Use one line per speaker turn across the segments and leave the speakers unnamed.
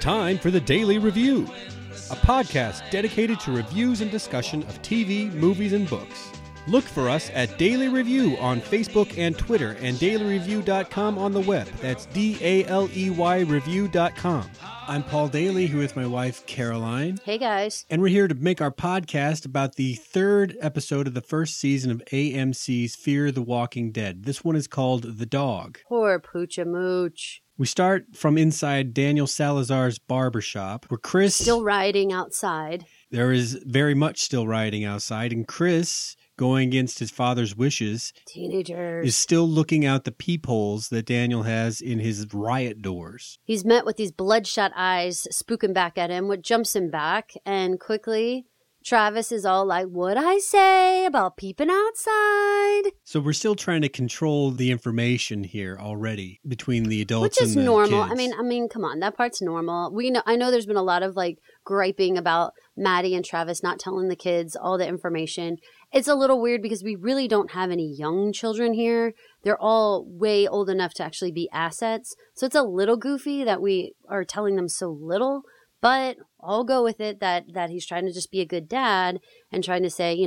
time for the Daily Review, a podcast dedicated to reviews and discussion of TV, movies, and books. Look for us at Daily Review on Facebook and Twitter and dailyreview.com on the web. That's DALEY review.com. I'm Paul Daly, here with my wife, Caroline.
Hey, guys.
And we're here to make our podcast about the third episode of the first season of AMC's Fear the Walking Dead. This one is called The Dog.
Poor Pooch-a-Mooch.
We start from inside Daniel Salazar's barbershop, where Chris...
Still rioting outside.
There is very much still rioting outside, and Chris, going against his father's wishes,
Teenagers.
is still looking out the peepholes that Daniel has in his riot doors.
He's met with these bloodshot eyes spooking back at him, what jumps him back, and quickly Travis is all like, what'd I say about peeping outside?
So we're still trying to control the information here already between the adults and the
normal.
kids.
I mean, come on, that part's normal. I know there's been a lot of griping about Maddie and Travis not telling the kids all the information. It's a little weird because we really don't have any young children here. They're all way old enough to actually be assets. So it's a little goofy that we are telling them so little, but I'll go with it that he's trying to just be a good dad and trying to say, I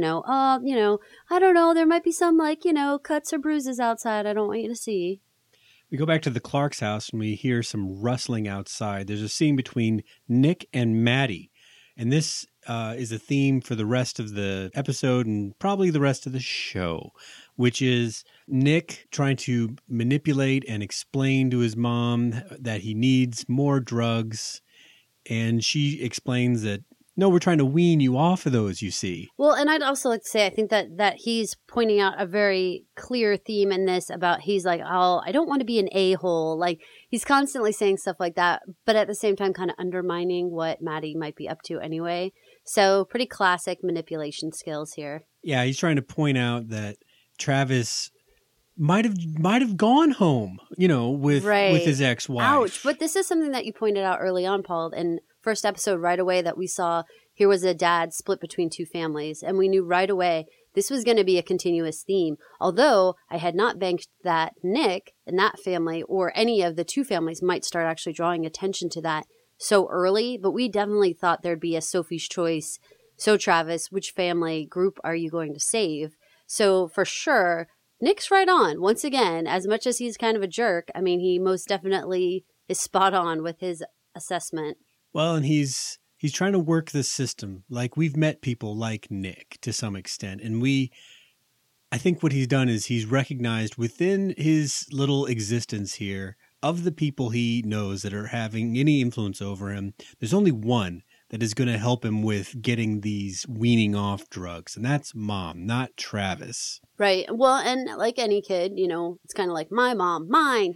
don't know, there might be some cuts or bruises outside I don't want you to see.
We go back to the Clark's house and we hear some rustling outside. There's a scene between Nick and Maddie. And this is a theme for the rest of the episode and probably the rest of the show, which is Nick trying to manipulate and explain to his mom that he needs more drugs. And she explains that, no, we're trying to wean you off of those, you see.
Well, and I'd also like to say, I think that he's pointing out a very clear theme in this about he's like, oh, I don't want to be an a-hole. He's constantly saying stuff like that, but at the same time kind of undermining what Maddie might be up to anyway. So pretty classic manipulation skills here. Yeah,
he's trying to point out that Travis might have gone home, with his ex-wife.
Ouch. But this is something that you pointed out early on, Paul, in first episode right away that we saw. Here was a dad split between two families, and we knew right away this was going to be a continuous theme. Although I had not banked that Nick and that family or any of the two families might start actually drawing attention to that so early, but we definitely thought there'd be a Sophie's Choice. So Travis, which family group are you going to save? So for sure, Nick's right on. Once again, as much as he's kind of a jerk, I mean, he most definitely is spot on with his assessment.
Well, and he's trying to work the system. We've met people like Nick to some extent. And I think what he's done is he's recognized within his little existence here of the people he knows that are having any influence over him, there's only one that is going to help him with getting these weaning off drugs. And that's Mom, not Travis.
Right. Well, and like any kid, it's kind of like my mom, mine.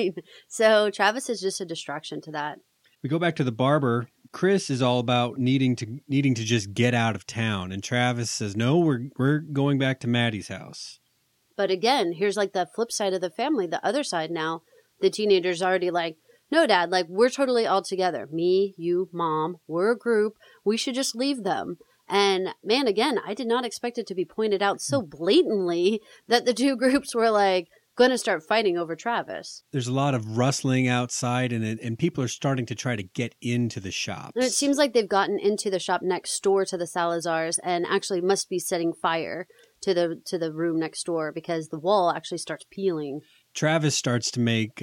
So Travis is just a distraction to that.
We go back to the barber. Chris is all about needing to just get out of town. And Travis says, no, we're going back to Maddie's house.
But again, here's the flip side of the family, the other side now. The teenager's already like, no, Dad, we're totally all together. Me, you, Mom, we're a group. We should just leave them. And man, again, I did not expect it to be pointed out so blatantly that the two groups were going to start fighting over Travis.
There's a lot of rustling outside and people are starting to try to get into the shops.
And it seems like they've gotten into the shop next door to the Salazars and actually must be setting fire to the room next door because the wall actually starts peeling.
Travis starts to make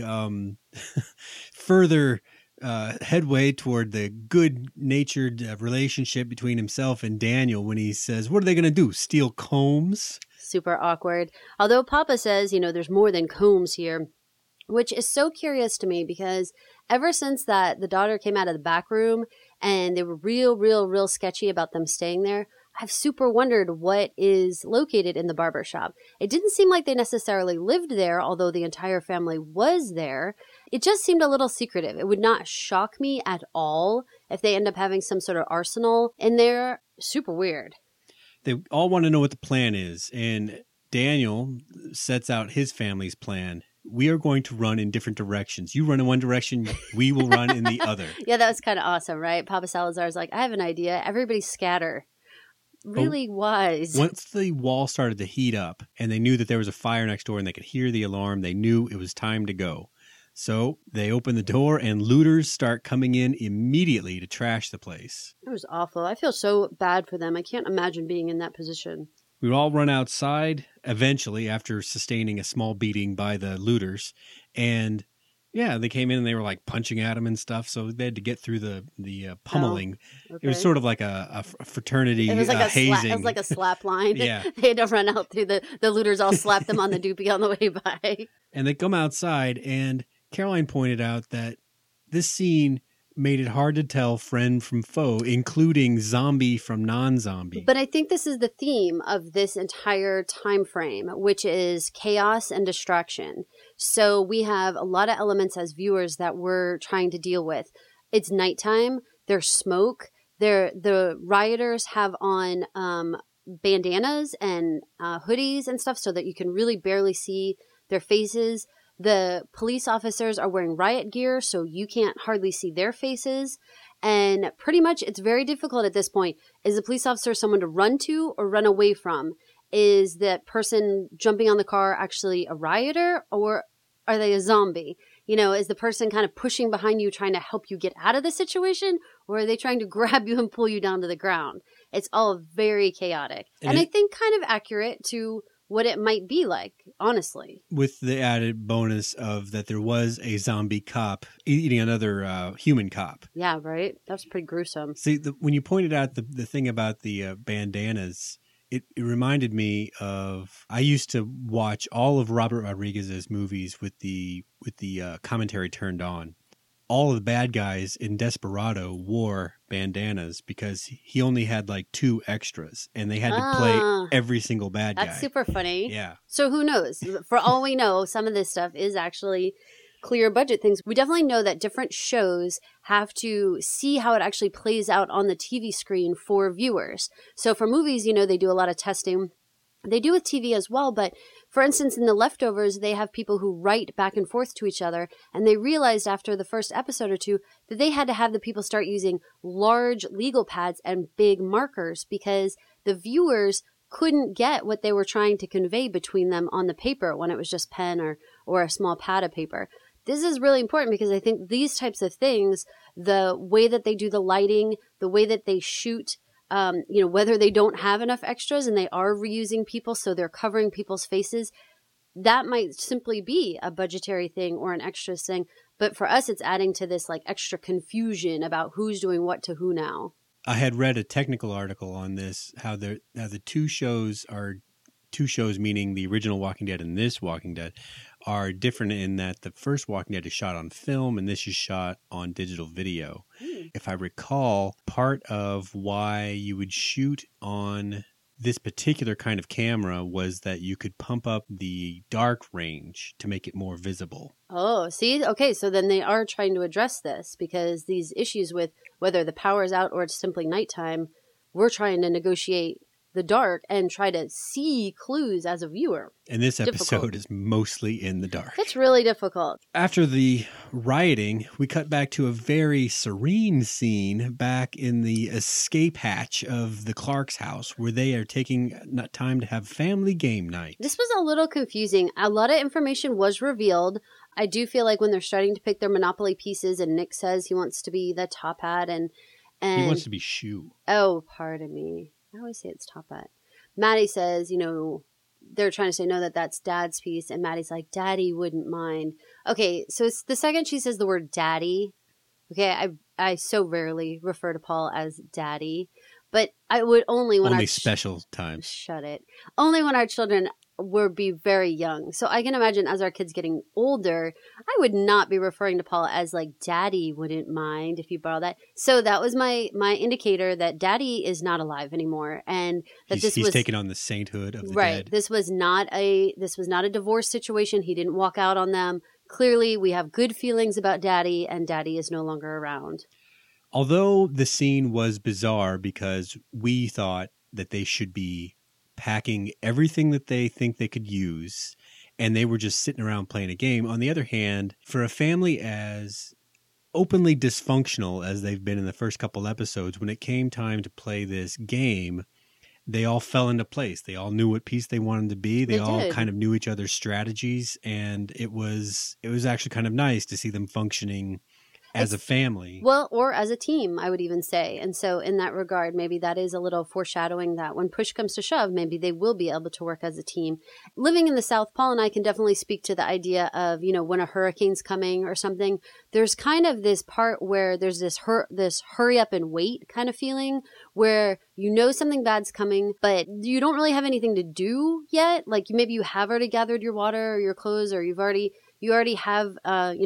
further headway toward the good-natured relationship between himself and Daniel when he says, what are they going to do, steal combs?
Super awkward. Although Papa says, there's more than combs here, which is so curious to me because ever since that the daughter came out of the back room and they were real sketchy about them staying there, I've super wondered what is located in the barber shop. It didn't seem like they necessarily lived there, although the entire family was there. It just seemed a little secretive. It would not shock me at all if they end up having some sort of arsenal in there. Super weird.
They all want to know what the plan is, and Daniel sets out his family's plan. We are going to run in different directions. You run in one direction, we will run in the other.
Yeah, that was kind of awesome, right? Papa Salazar's like, I have an idea. Everybody scatter. Really wise.
Once the wall started to heat up and they knew that there was a fire next door and they could hear the alarm, they knew it was time to go. So they open the door and looters start coming in immediately to trash the place.
It was awful. I feel so bad for them. I can't imagine being in that position.
We all run outside eventually after sustaining a small beating by the looters. And yeah, they came in and they were like punching at them and stuff. So they had to get through the pummeling.
Okay.
It was sort of like a fraternity
It was like
hazing.
it was like a slap line.
Yeah.
They had to run out through the looters all slapped them on the doopie on the way by.
And they come outside, and Caroline pointed out that this scene made it hard to tell friend from foe, including zombie from non-zombie.
But I think this is the theme of this entire time frame, which is chaos and distraction. So we have a lot of elements as viewers that we're trying to deal with. It's nighttime. There's smoke. The rioters have on bandanas and hoodies and stuff so that you can really barely see their faces. The police officers are wearing riot gear, so you can't hardly see their faces. And pretty much it's very difficult at this point. Is a police officer someone to run to or run away from? Is that person jumping on the car actually a rioter, or are they a zombie? You know, is the person kind of pushing behind you trying to help you get out of the situation, or are they trying to grab you and pull you down to the ground? It's all very chaotic. And I think kind of accurate to what it might be like, honestly.
With the added bonus of that there was a zombie cop eating another human cop.
Yeah, right? That was pretty gruesome.
See, when you pointed out the thing about the bandanas, it reminded me of, I used to watch all of Robert Rodriguez's movies with the commentary turned on. All of the bad guys in Desperado wore bandanas because he only had like 2 extras and they had to play every single bad guy.
That's super funny.
Yeah.
So who knows? For all we know, some of this stuff is actually clear budget things. We definitely know that different shows have to see how it actually plays out on the TV screen for viewers. So for movies, you know, they do a lot of testing. They do with TV as well, but for instance, in The Leftovers, they have people who write back and forth to each other, and they realized after the first episode or two that they had to have the people start using large legal pads and big markers because the viewers couldn't get what they were trying to convey between them on the paper when it was just pen or a small pad of paper. This is really important because I think these types of things, the way that they do the lighting, the way that they shoot, whether they don't have enough extras and they are reusing people, so they're covering people's faces, that might simply be a budgetary thing or an extra thing. But for us, it's adding to this like extra confusion about who's doing what to who now.
I had read a technical article on this, how the 2 shows are 2 shows, meaning the original Walking Dead and this Walking Dead, are different in that the first Walking Dead is shot on film and this is shot on digital video. If I recall, part of why you would shoot on this particular kind of camera was that you could pump up the dark range to make it more visible.
Oh, see? Okay, so then they are trying to address this because these issues with whether the power is out or it's simply nighttime, we're trying to negotiate the dark and try to see clues as a viewer.
And this episode is mostly in the dark.
It's really difficult.
After the rioting, we cut back to a very serene scene back in the escape hatch of the Clark's house where they are taking time to have family game night.
This was a little confusing. A lot of information was revealed. I do feel like when they're starting to pick their Monopoly pieces and Nick says he wants to be the top hat and
he wants to be Shoe.
Oh, pardon me. I always say it's top hat. Maddie says, they're trying to say, no, that's Dad's piece. And Maddie's like, Daddy wouldn't mind. Okay, so it's the second she says the word daddy. Okay, I so rarely refer to Paul as daddy. But I would only when
special times.
Shut it. Only when our children would be very young. So I can imagine as our kids getting older, I would not be referring to Paul as like Daddy wouldn't mind if you borrow that. So that was my indicator that Daddy is not alive anymore, and that he's
taken on the sainthood of the
right.
dead.
This was not a divorce situation. He didn't walk out on them. Clearly, we have good feelings about Daddy, and Daddy is no longer around.
Although the scene was bizarre because we thought that they should be packing everything that they think they could use, and they were just sitting around playing a game. On the other hand, for a family as openly dysfunctional as they've been in the first couple episodes, when it came time to play this game, they all fell into place. They all knew what piece they wanted to be. They all
did.
kind of knew each other's strategies, and it was actually kind of nice to see them functioning as a family.
Well, or as a team, I would even say. And so in that regard, maybe that is a little foreshadowing that when push comes to shove, maybe they will be able to work as a team. Living in the South, Paul and I can definitely speak to the idea of, when a hurricane's coming or something, there's kind of this part where there's this hurry up and wait kind of feeling where something bad's coming, but you don't really have anything to do yet. Like maybe you have already gathered your water or your clothes, or you already have,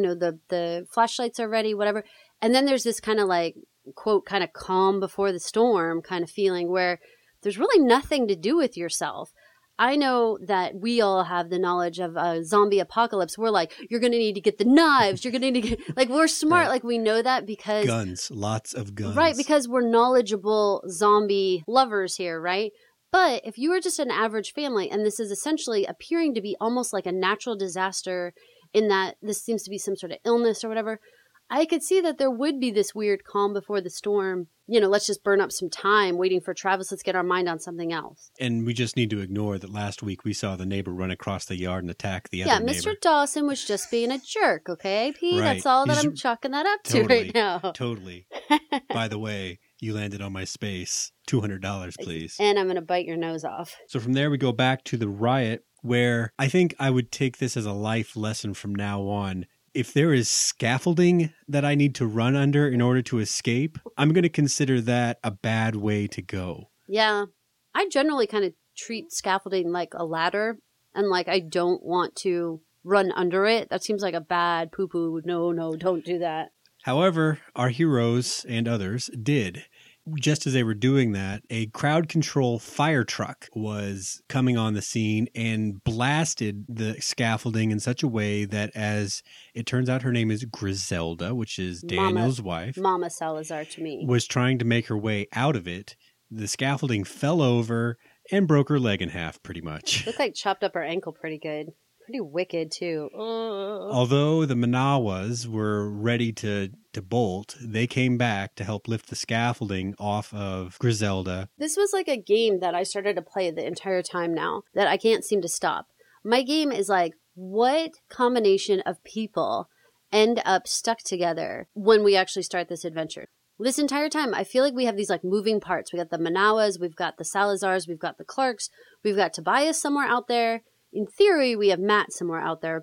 the flashlights are ready, whatever. And then there's this kind of like, quote, kind of calm before the storm kind of feeling where there's really nothing to do with yourself. I know that we all have the knowledge of a zombie apocalypse. We're like, you're going to need to get the knives. You're going to need to get, like, we're smart.
Right.
Like, we know that because
Guns, lots of guns.
Right, because we're knowledgeable zombie lovers here, right? But if you are just an average family, and this is essentially appearing to be almost like a natural disaster in that this seems to be some sort of illness or whatever, I could see that there would be this weird calm before the storm. Let's just burn up some time waiting for Travis. Let's get our mind on something else.
And we just need to ignore that last week we saw the neighbor run across the yard and attack the other
Yeah,
neighbor.
Mr. Dawson was just being a jerk, okay, Pete?
Right.
That's all that
He's
I'm chalking that up
totally,
to right now.
Totally. By the way, you landed on my space. $200, please.
And I'm going to bite your nose off.
So from there we go back to the riot, where I think I would take this as a life lesson from now on. If there is scaffolding that I need to run under in order to escape, I'm going to consider that a bad way to go.
Yeah. I generally kind of treat scaffolding like a ladder, and like I don't want to run under it. That seems like a bad poo-poo. No, don't do that.
However, our heroes and others did. Just as they were doing that, a crowd control fire truck was coming on the scene and blasted the scaffolding in such a way that, as it turns out, her name is Griselda, which is Daniel's wife.
Mama Salazar to me.
Was trying to make her way out of it. The scaffolding fell over and broke her leg in half, pretty much.
Looked like chopped up her ankle pretty good. Pretty wicked, too.
Although the Manawas were ready to bolt, they came back to help lift the scaffolding off of Griselda.
This was like a game that I started to play the entire time now that I can't seem to stop. My game is like, what combination of people end up stuck together when we actually start this adventure? This entire time, I feel like we have these like moving parts. We got the Manawas, we've got the Salazars, we've got the Clarks, we've got Tobias somewhere out there. In theory, we have Matt somewhere out there,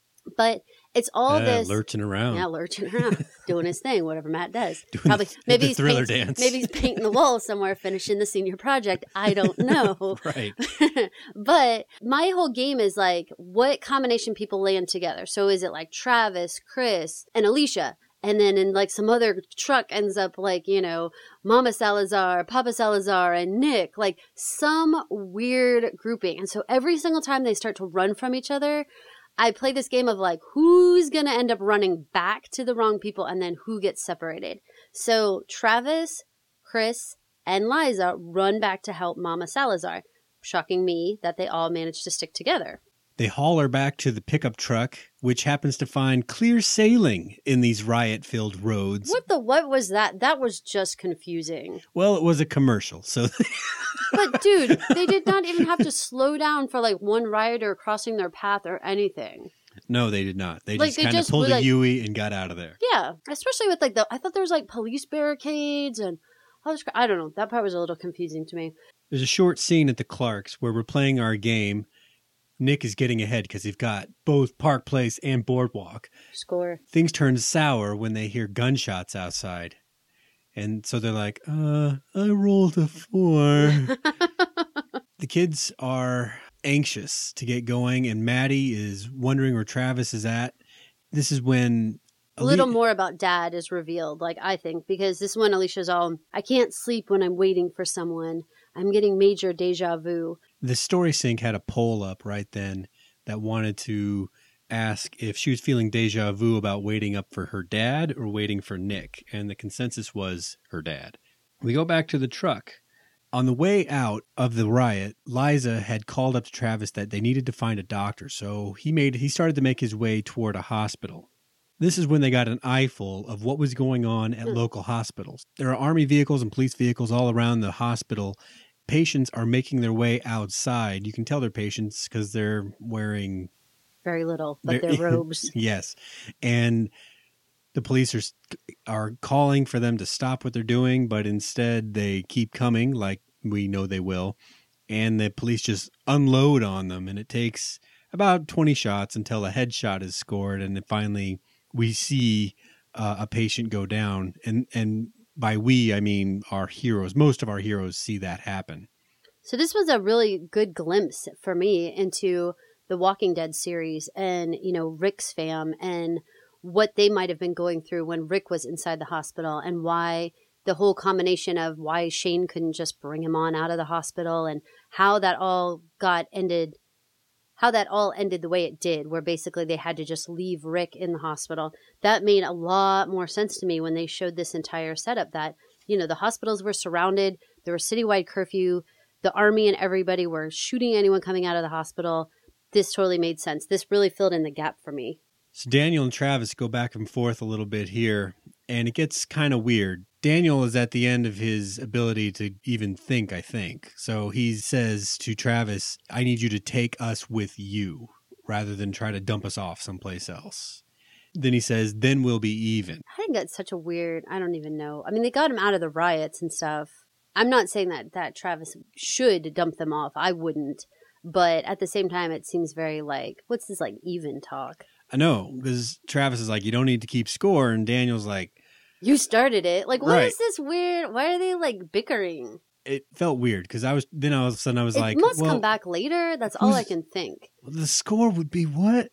but it's all this
lurching around.
Yeah, lurching around, doing his thing, whatever Matt does.
Doing
maybe
the
he's
thriller dance.
Maybe he's painting the wall somewhere, finishing the senior project. I don't know.
Right.
But my whole game is like, what combination people land together? So is it like Travis, Chris, and Alicia? And then in like some other truck ends up like, Mama Salazar, Papa Salazar, and Nick, like some weird grouping. And so every single time they start to run from each other, I play this game of like, who's going to end up running back to the wrong people and then who gets separated. So Travis, Chris, and Liza run back to help Mama Salazar. Shocking me that they all managed to stick together.
They haul her back to the pickup truck, which happens to find clear sailing in these riot-filled roads.
What was that? That was just confusing.
Well, it was a commercial, so...
But, dude, they did not even have to slow down for, like, one rioter crossing their path or anything.
No, they did not. They
Like,
just kind of pulled a Yui and got out of there.
Yeah, especially with, like, I thought there was, like, police barricades and... I don't know. That part was a little confusing to me.
There's a short scene at the Clarks where we're playing our game. Nick is getting ahead because he's got both Park Place and Boardwalk.
Score.
Things turn sour when they hear gunshots outside. And so they're like, I rolled a 4. The kids are anxious to get going, and Maddie is wondering where Travis is at. This is when...
A little more about Dad is revealed, like, I think, because this one, Alicia's all, I can't sleep when I'm waiting for someone. I'm getting major deja vu.
The Story Sync had a poll up right then that wanted to ask if she was feeling deja vu about waiting up for her dad or waiting for Nick. And the consensus was her dad. We go back to the truck. On the way out of the riot, Liza had called up to Travis that they needed to find a doctor. So he started to make his way toward a hospital. This is when they got an eyeful of what was going on at local hospitals. There are Army vehicles and police vehicles all around the hospital, patients are making their way outside. You can tell they're patients because they're wearing
very little, but they're robes.
Yes. And the police are calling for them to stop what they're doing, but instead they keep coming like we know they will. And the police just unload on them. And it takes about 20 shots until a headshot is scored. And then finally we see a patient go down. And by we, I mean our heroes. Most of our heroes see that happen.
So this was a really good glimpse for me into the Walking Dead series and, Rick's fam and what they might have been going through when Rick was inside the hospital, and why the whole combination of why Shane couldn't just bring him on out of the hospital, and how that all ended the way it did, where basically they had to just leave Rick in the hospital. That made a lot more sense to me when they showed this entire setup that, the hospitals were surrounded, there was citywide curfew, the army and everybody were shooting anyone coming out of the hospital. This totally made sense. This really filled in the gap for me.
So Daniel and Travis go back and forth a little bit here, and it gets kind of weird. Daniel is at the end of his ability to even think, I think. So he says to Travis, I need you to take us with you rather than try to dump us off someplace else. Then he says, then we'll be even.
I think that's such a weird, I don't even know. I mean, they got him out of the riots and stuff. I'm not saying that Travis should dump them off. I wouldn't. But at the same time, it seems very what's this even talk?
I know, because Travis is like, you don't need to keep score. And Daniel's like,
you started it. What
right.
is this weird? Why are they bickering?
It felt weird because all of a sudden I was like,
it must come back later. That's all I can think.
The score would be what?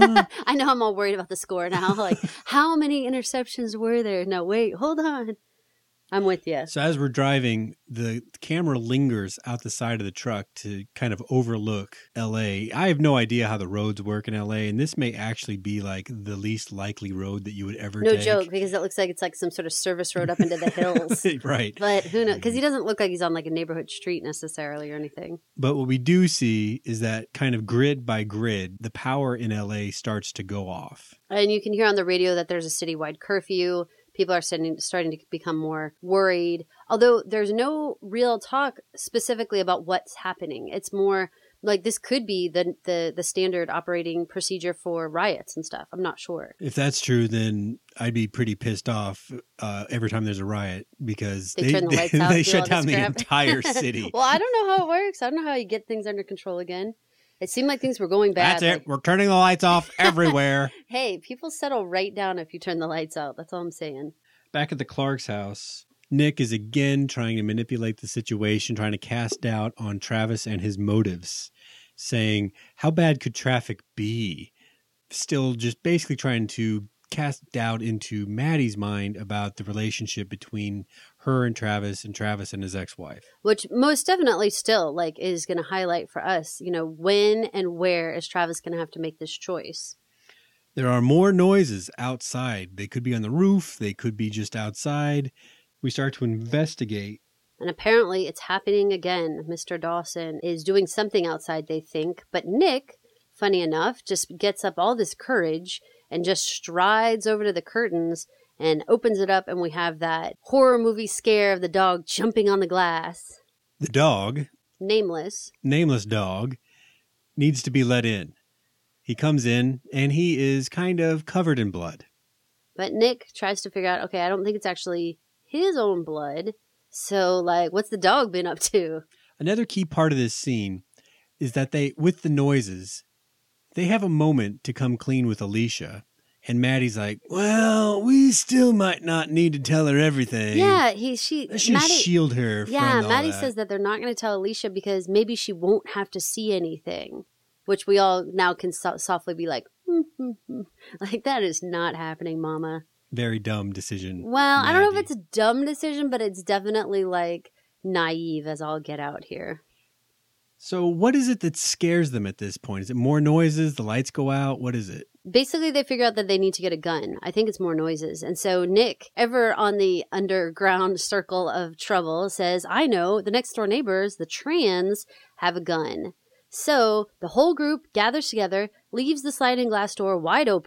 I know I'm all worried about the score now. How many interceptions were there? No, wait, hold on. I'm with you.
So as we're driving, the camera lingers out the side of the truck to kind of overlook L.A. I have no idea how the roads work in L.A., and this may actually be the least likely road that you would ever take.
No joke, because it looks like it's some sort of service road up into the hills.
Right.
But who knows? Because he doesn't look like he's on a neighborhood street necessarily or anything.
But what we do see is that kind of grid by grid, the power in L.A. starts to go off.
And you can hear on the radio that there's a citywide curfew. People are starting to become more worried, although there's no real talk specifically about what's happening. It's more this could be the standard operating procedure for riots and stuff. I'm not sure.
If that's true, then I'd be pretty pissed off every time there's a riot because they
turn the lights out.
They shut down the entire city.
Well, I don't know how it works. I don't know how you get things under control again. It seemed like things were going bad.
That's it. We're turning the lights off everywhere.
Hey, people settle right down if you turn the lights out. That's all I'm saying.
Back at the Clark's house, Nick is again trying to manipulate the situation, trying to cast doubt on Travis and his motives, saying, how bad could traffic be? Still just basically trying to cast doubt into Maddie's mind about the relationship between her and Travis and his ex-wife.
Which most definitely still is going to highlight for us, when and where is Travis going to have to make this choice?
There are more noises outside. They could be on the roof. They could be just outside. We start to investigate.
And apparently it's happening again. Mr. Dawson is doing something outside, they think. But Nick, funny enough, just gets up all this courage and just strides over to the curtains and opens it up, and we have that horror movie scare of the dog jumping on the glass.
The dog,
nameless
dog, needs to be let in. He comes in, and he is kind of covered in blood.
But Nick tries to figure out, okay, I don't think it's actually his own blood. So, what's the dog been up to?
Another key part of this scene is that with the noises, they have a moment to come clean with Alicia. And Maddie's like, well, we still might not need to tell her everything.
Yeah,
Let's just shield her from all
Maddie
that.
says that they're not going to tell Alicia because maybe she won't have to see anything. Which we all now can softly be like, that is not happening, Mama.
Very dumb decision.
Well,
Maddie.
I don't know if it's a dumb decision, but it's definitely naive as all get out here.
So what is it that scares them at this point? Is it more noises? The lights go out? What is it?
Basically, they figure out that they need to get a gun. I think it's more noises. And so Nick, ever on the underground circle of trouble, says, I know, the next door neighbors, the Trans, have a gun. So the whole group gathers together, leaves the sliding glass door wide open,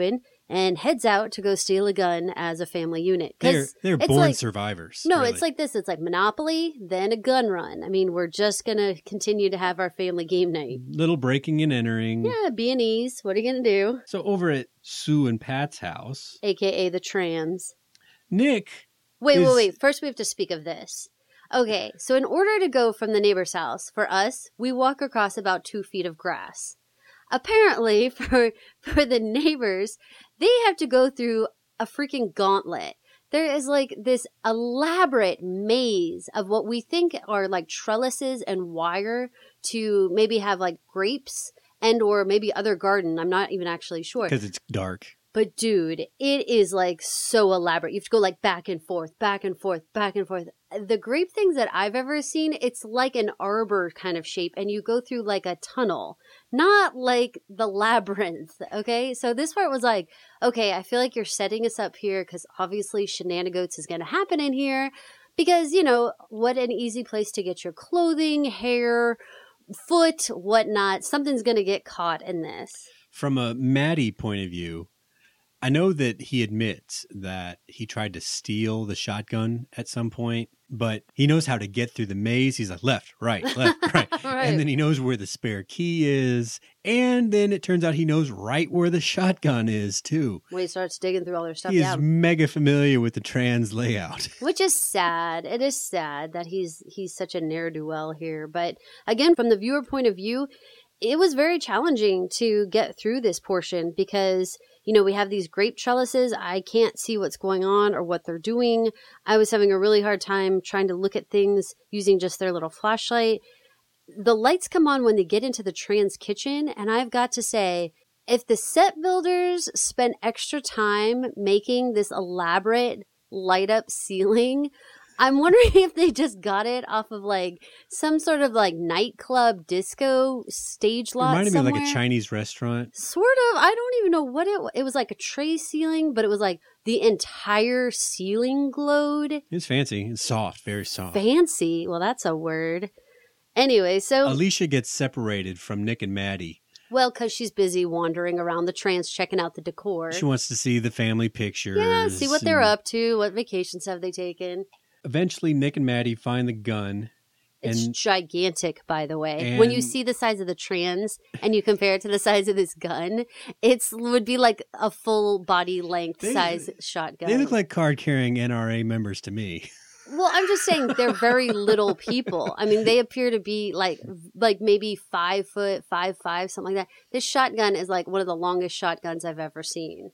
and heads out to go steal a gun as a family unit.
They're born survivors.
No,
really.
It's like this. It's like Monopoly, then a gun run. I mean, we're just going to continue to have our family game night.
Little breaking and entering.
Yeah, B&Es. What are you going to do?
So over at Sue and Pat's house.
AKA the trans.
Nick.
Wait. First we have to speak of this. Okay, so in order to go from the neighbor's house, for us, we walk across about 2 feet of grass. Apparently, for the neighbors, they have to go through a freaking gauntlet. There is like this elaborate maze of what we think are like trellises and wire to maybe have like grapes and or maybe other garden. I'm not even actually sure.
Because it's dark.
But dude, it is like so elaborate. You have to go like back and forth, back and forth, back and forth. The grape things that I've ever seen, it's like an arbor kind of shape and you go through like a tunnel, not like the labyrinth. Okay. So this part was like, okay, I feel like you're setting us up here because obviously shenanigans is going to happen in here because, you know, what an easy place to get your clothing, hair, foot, whatnot. Something's going to get caught in this.
From a Maddie point of view, I know that he admits that he tried to steal the shotgun at some point, but he knows how to get through the maze. He's like left, right.
Right.
And then he knows where the spare key is. And then it turns out he knows right where the shotgun is too.
When he starts digging through all their stuff.
He is mega familiar with the trans layout.
Which is sad. It is sad that he's such a ne'er-do-well here. But again, from the viewer point of view, it was very challenging to get through this portion because, you know, we have these grape trellises. I can't see what's going on or what they're doing. I was having a really hard time trying to look at things using just their little flashlight. The lights come on when they get into the trans kitchen. And I've got to say, if the set builders spent extra time making this elaborate light up ceiling, I'm wondering if they just got it off of like some sort of like nightclub disco stage lot
Reminded
somewhere.
me of like a Chinese restaurant.
Sort of. I don't even know what it was like a tray ceiling, but it was like the entire ceiling glowed.
It's fancy. It's soft, very soft.
Fancy. Well, that's a word. Anyway, so
Alicia gets separated from Nick and Maddie.
Well, because she's busy wandering around the trans, checking out the decor.
She wants to see the family pictures.
Yeah, see what they're up to. What vacations have they taken?
Eventually, Nick and Maddie find the gun.
It's gigantic, by the way. When you see the size of the trans and you compare it to the size of this gun, it would be like a full body length size shotgun.
They look like card-carrying NRA members to me.
Well, I'm just saying they're very little people. I mean, they appear to be like maybe 5 foot, 5'5", something like that. This shotgun is like one of the longest shotguns I've ever seen.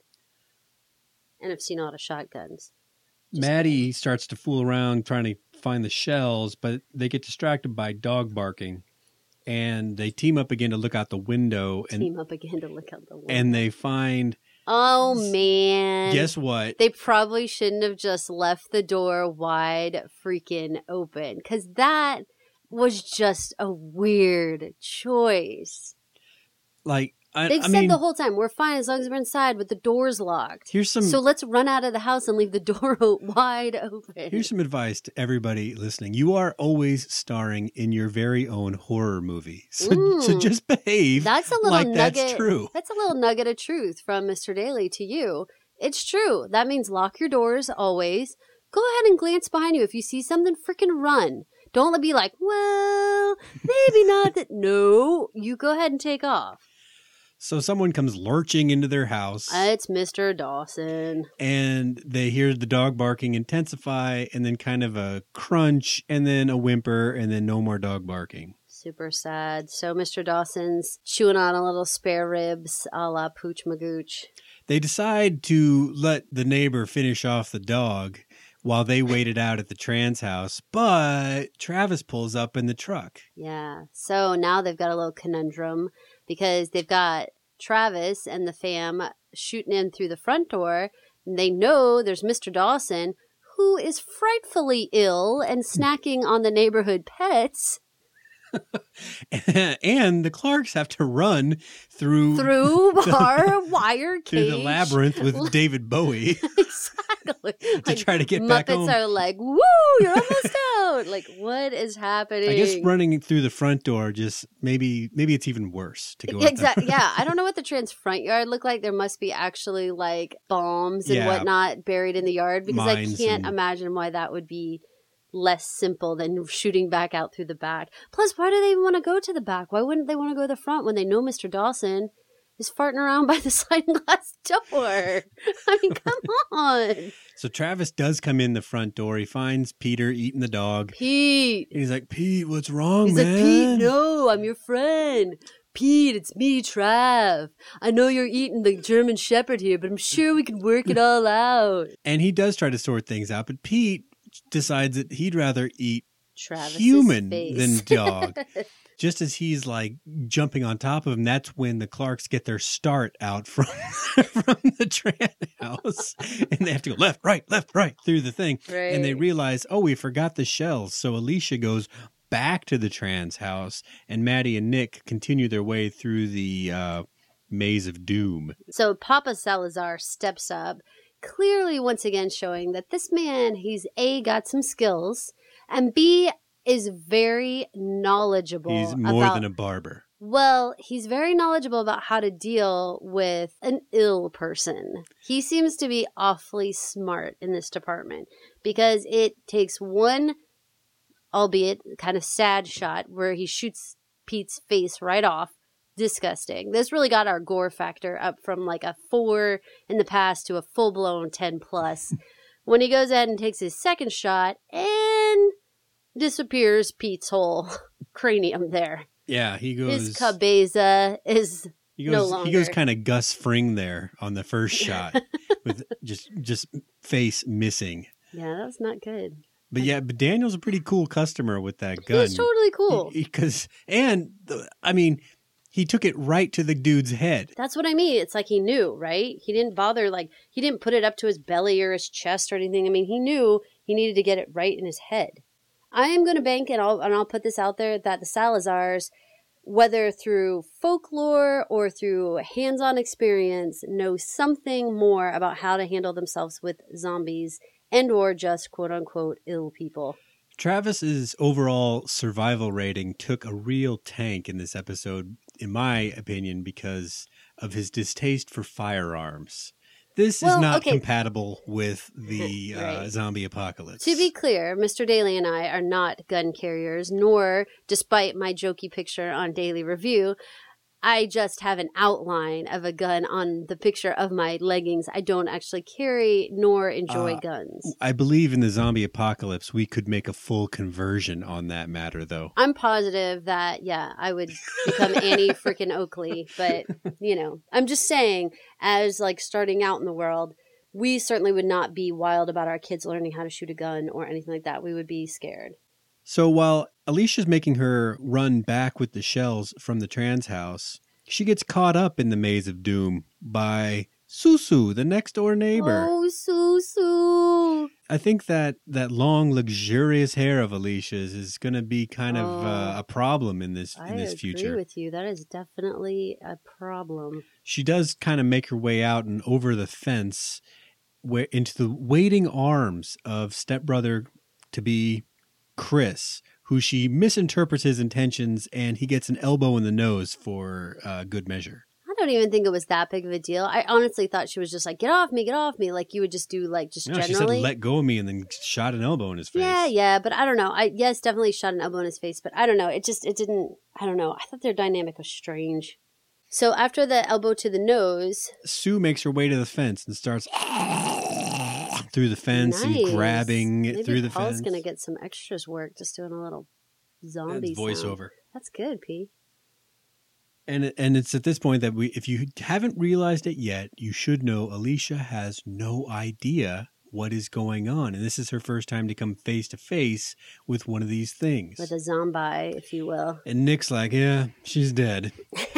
And I've seen a lot of shotguns.
Maddie starts to fool around trying to find the shells, but they get distracted by dog barking. And they team up again to look out the window. And they find...
Oh, man.
Guess what?
They probably shouldn't have just left the door wide freaking open. Because that was just a weird choice.
Like...
They've said the whole time, we're fine as long as we're inside with the doors locked. So let's run out of the house and leave the door wide open.
Here's some advice to everybody listening. You are always starring in your very own horror movie. So just behave that's true.
That's a little nugget of truth from Mr. Daly to you. It's true. That means lock your doors always. Go ahead and glance behind you. If you see something, freaking run. Don't be like, well, maybe not that. No, you go ahead and take off.
So someone comes lurching into their house.
It's Mr. Dawson.
And they hear the dog barking intensify, and then kind of a crunch, and then a whimper, and then no more dog barking.
Super sad. So Mr. Dawson's chewing on a little spare ribs a la Pooch Magooch.
They decide to let the neighbor finish off the dog while they waited out at the trans house, but Travis pulls up in the truck.
Yeah. So now they've got a little conundrum. Because they've got Travis and the fam shooting in through the front door. And they know there's Mr. Dawson, who is frightfully ill and snacking on the neighborhood pets.
And the Clarks have to run through
our wire cage.
Through the labyrinth with David Bowie.
Exactly.
To try to get
Muppets
back home.
are like, woo, you're almost out. Like, what is happening?
I guess running through the front door just maybe it's even worse to go
exactly. Yeah, I don't know what the trans front yard looked like. There must be actually like bombs and whatnot buried in the yard because I can't imagine why that would be less simple than shooting back out through the back. Plus, why do they even want to go to the back? Why wouldn't they want to go to the front when they know Mr. Dawson is farting around by the sliding glass door? I mean, come on.
So Travis does come in the front door. He finds Peter eating the dog.
Pete.
And he's like, Pete, what's wrong, man?
He's like, Pete, no, I'm your friend. Pete, it's me, Trav. I know you're eating the German Shepherd here, but I'm sure we can work it all out.
And he does try to sort things out, but Pete decides that he'd rather eat
Travis's
human
face.
than dog. Just as he's like jumping on top of him, that's when the Clarks get their start out from the trans house. And they have to go left, right through the thing.
Right.
And they realize, oh, we forgot the shells. So Alicia goes back to the trans house, and Maddie and Nick continue their way through the maze of doom.
So Papa Salazar steps up, clearly once again showing that this man, he's A, got some skills, and B, is very knowledgeable.
He's more than a barber.
Well, he's very knowledgeable about how to deal with an ill person. He seems to be awfully smart in this department because it takes one, albeit kind of sad shot, where he shoots Pete's face right off. Disgusting. This really got our gore factor up from like a 4 in the past to a full-blown 10 plus. When he goes ahead and takes his second shot and disappears Pete's whole cranium there.
Yeah, he goes.
His cabeza is no longer.
He goes kind of Gus Fring there on the first shot with just face missing.
Yeah, that's not good.
But but Daniel's a pretty cool customer with that gun.
He's totally cool.
He took it right to the dude's head.
That's what I mean. It's like he knew, right? He didn't bother, he didn't put it up to his belly or his chest or anything. I mean, he knew he needed to get it right in his head. I am going to bank, and I'll put this out there, that the Salazars, whether through folklore or through hands-on experience, know something more about how to handle themselves with zombies and or just quote-unquote ill people.
Travis's overall survival rating took a real tank in this episode, in my opinion, because of his distaste for firearms. This is not compatible with the
right.
Zombie apocalypse.
To be clear, Mr. Daly and I are not gun carriers, nor, despite my jokey picture on Daily Review, I just have an outline of a gun on the picture of my leggings. I don't actually carry nor enjoy guns.
I believe in the zombie apocalypse, we could make a full conversion on that matter, though.
I'm positive that, I would become Annie freaking Oakley. But, I'm just saying, as starting out in the world, we certainly would not be wild about our kids learning how to shoot a gun or anything like that. We would be scared.
So while Alicia's making her run back with the shells from the trans house, she gets caught up in the maze of doom by Susu, the next door neighbor.
Oh, Susu.
I think that long, luxurious hair of Alicia's is going to be kind of a problem in this future.
I agree with you. That is definitely a problem.
She does kind of make her way out and over the fence into the waiting arms of stepbrother to be Chris, who she misinterprets his intentions, and he gets an elbow in the nose for good measure.
I don't even think it was that big of a deal. I honestly thought she was just like, get off me, like you would just do generally.
She said, let go of me, and then shot an elbow in his face.
Yeah, but I don't know. Definitely shot an elbow in his face, but I don't know. It didn't, I don't know. I thought their dynamic was strange. So after the elbow to the nose,
Sue makes her way to the fence and starts through the fence and grabbing it through the fence.
Paul's going to get some extras work just doing a little zombie
voiceover.
Sound. That's good, P.
And it's at this point that if you haven't realized it yet, you should know Alicia has no idea what is going on. And this is her first time to come face to face with one of these things.
With a zombie, if you will.
And Nick's like, yeah, she's dead.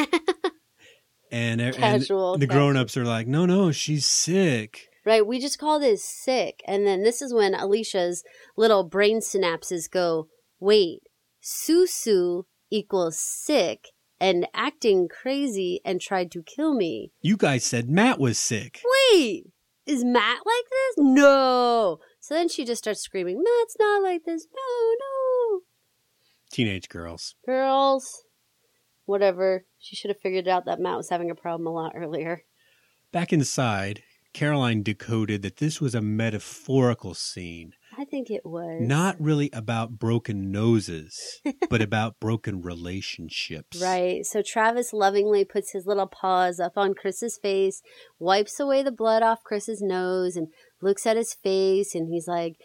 and
Casual.
The grown-ups are like, no, she's sick.
Right, we just call this sick. And then this is when Alicia's little brain synapses go, wait, Susu equals sick and acting crazy and tried to kill me.
You guys said Matt was sick.
Wait, is Matt like this? No. So then she just starts screaming, Matt's not like this. No.
Teenage girls.
Girls. Whatever. She should have figured out that Matt was having a problem a lot earlier.
Back inside, Caroline decoded that this was a metaphorical scene.
I think it was.
Not really about broken noses, but about broken relationships.
Right. So Travis lovingly puts his little paws up on Chris's face, wipes away the blood off Chris's nose, and looks at his face, and he's like,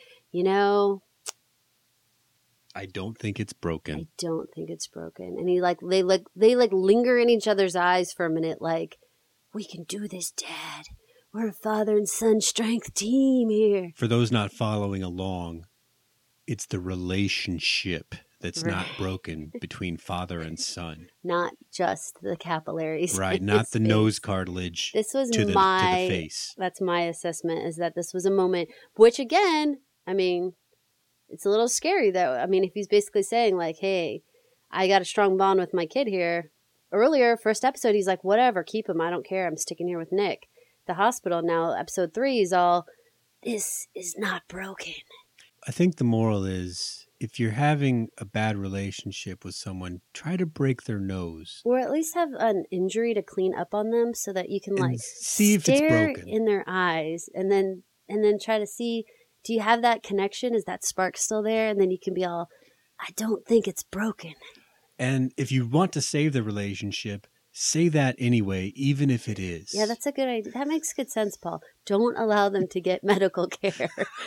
I don't think it's broken.
I don't think it's broken. And they linger in each other's eyes for a minute, like, we can do this, Dad. We're a father and son strength team here.
For those not following along, it's the relationship that's not broken between father and son.
Not just the capillaries.
Right, not the nose cartilage
this was
to the face.
That's my assessment, is that this was a moment, which again, I mean, it's a little scary though. I mean, if he's basically saying like, hey, I got a strong bond with my kid here. Earlier, first episode, he's like, whatever, keep him. I don't care. I'm sticking here with Nick. The hospital now, episode 3 is all, this is not broken.
I think the moral is, if you're having a bad relationship with someone, try to break their nose.
Or at least have an injury to clean up on them so that you can
and see if it's broken
in their eyes and then try to see, do you have that connection? Is that spark still there? And then you can be all, I don't think it's broken.
And if you want to save the relationship, say that anyway, even if it is.
Yeah, that's a good idea. That makes good sense, Paul. Don't allow them to get medical care.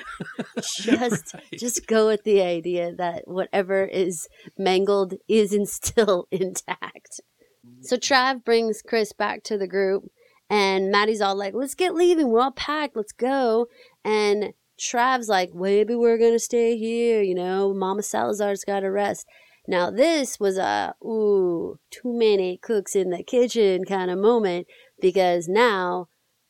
Just go with the idea that whatever is mangled is still intact. So Trav brings Chris back to the group, and Maddie's all like, let's get leaving. We're all packed. Let's go. And Trav's like, maybe we're going to stay here. Mama Salazar's got to rest. Now, this was a, too many cooks in the kitchen kind of moment, because now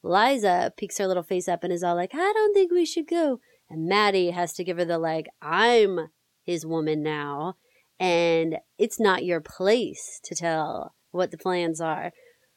Liza peeks her little face up and is all like, I don't think we should go. And Maddie has to give her the like, I'm his woman now, and it's not your place to tell what the plans are.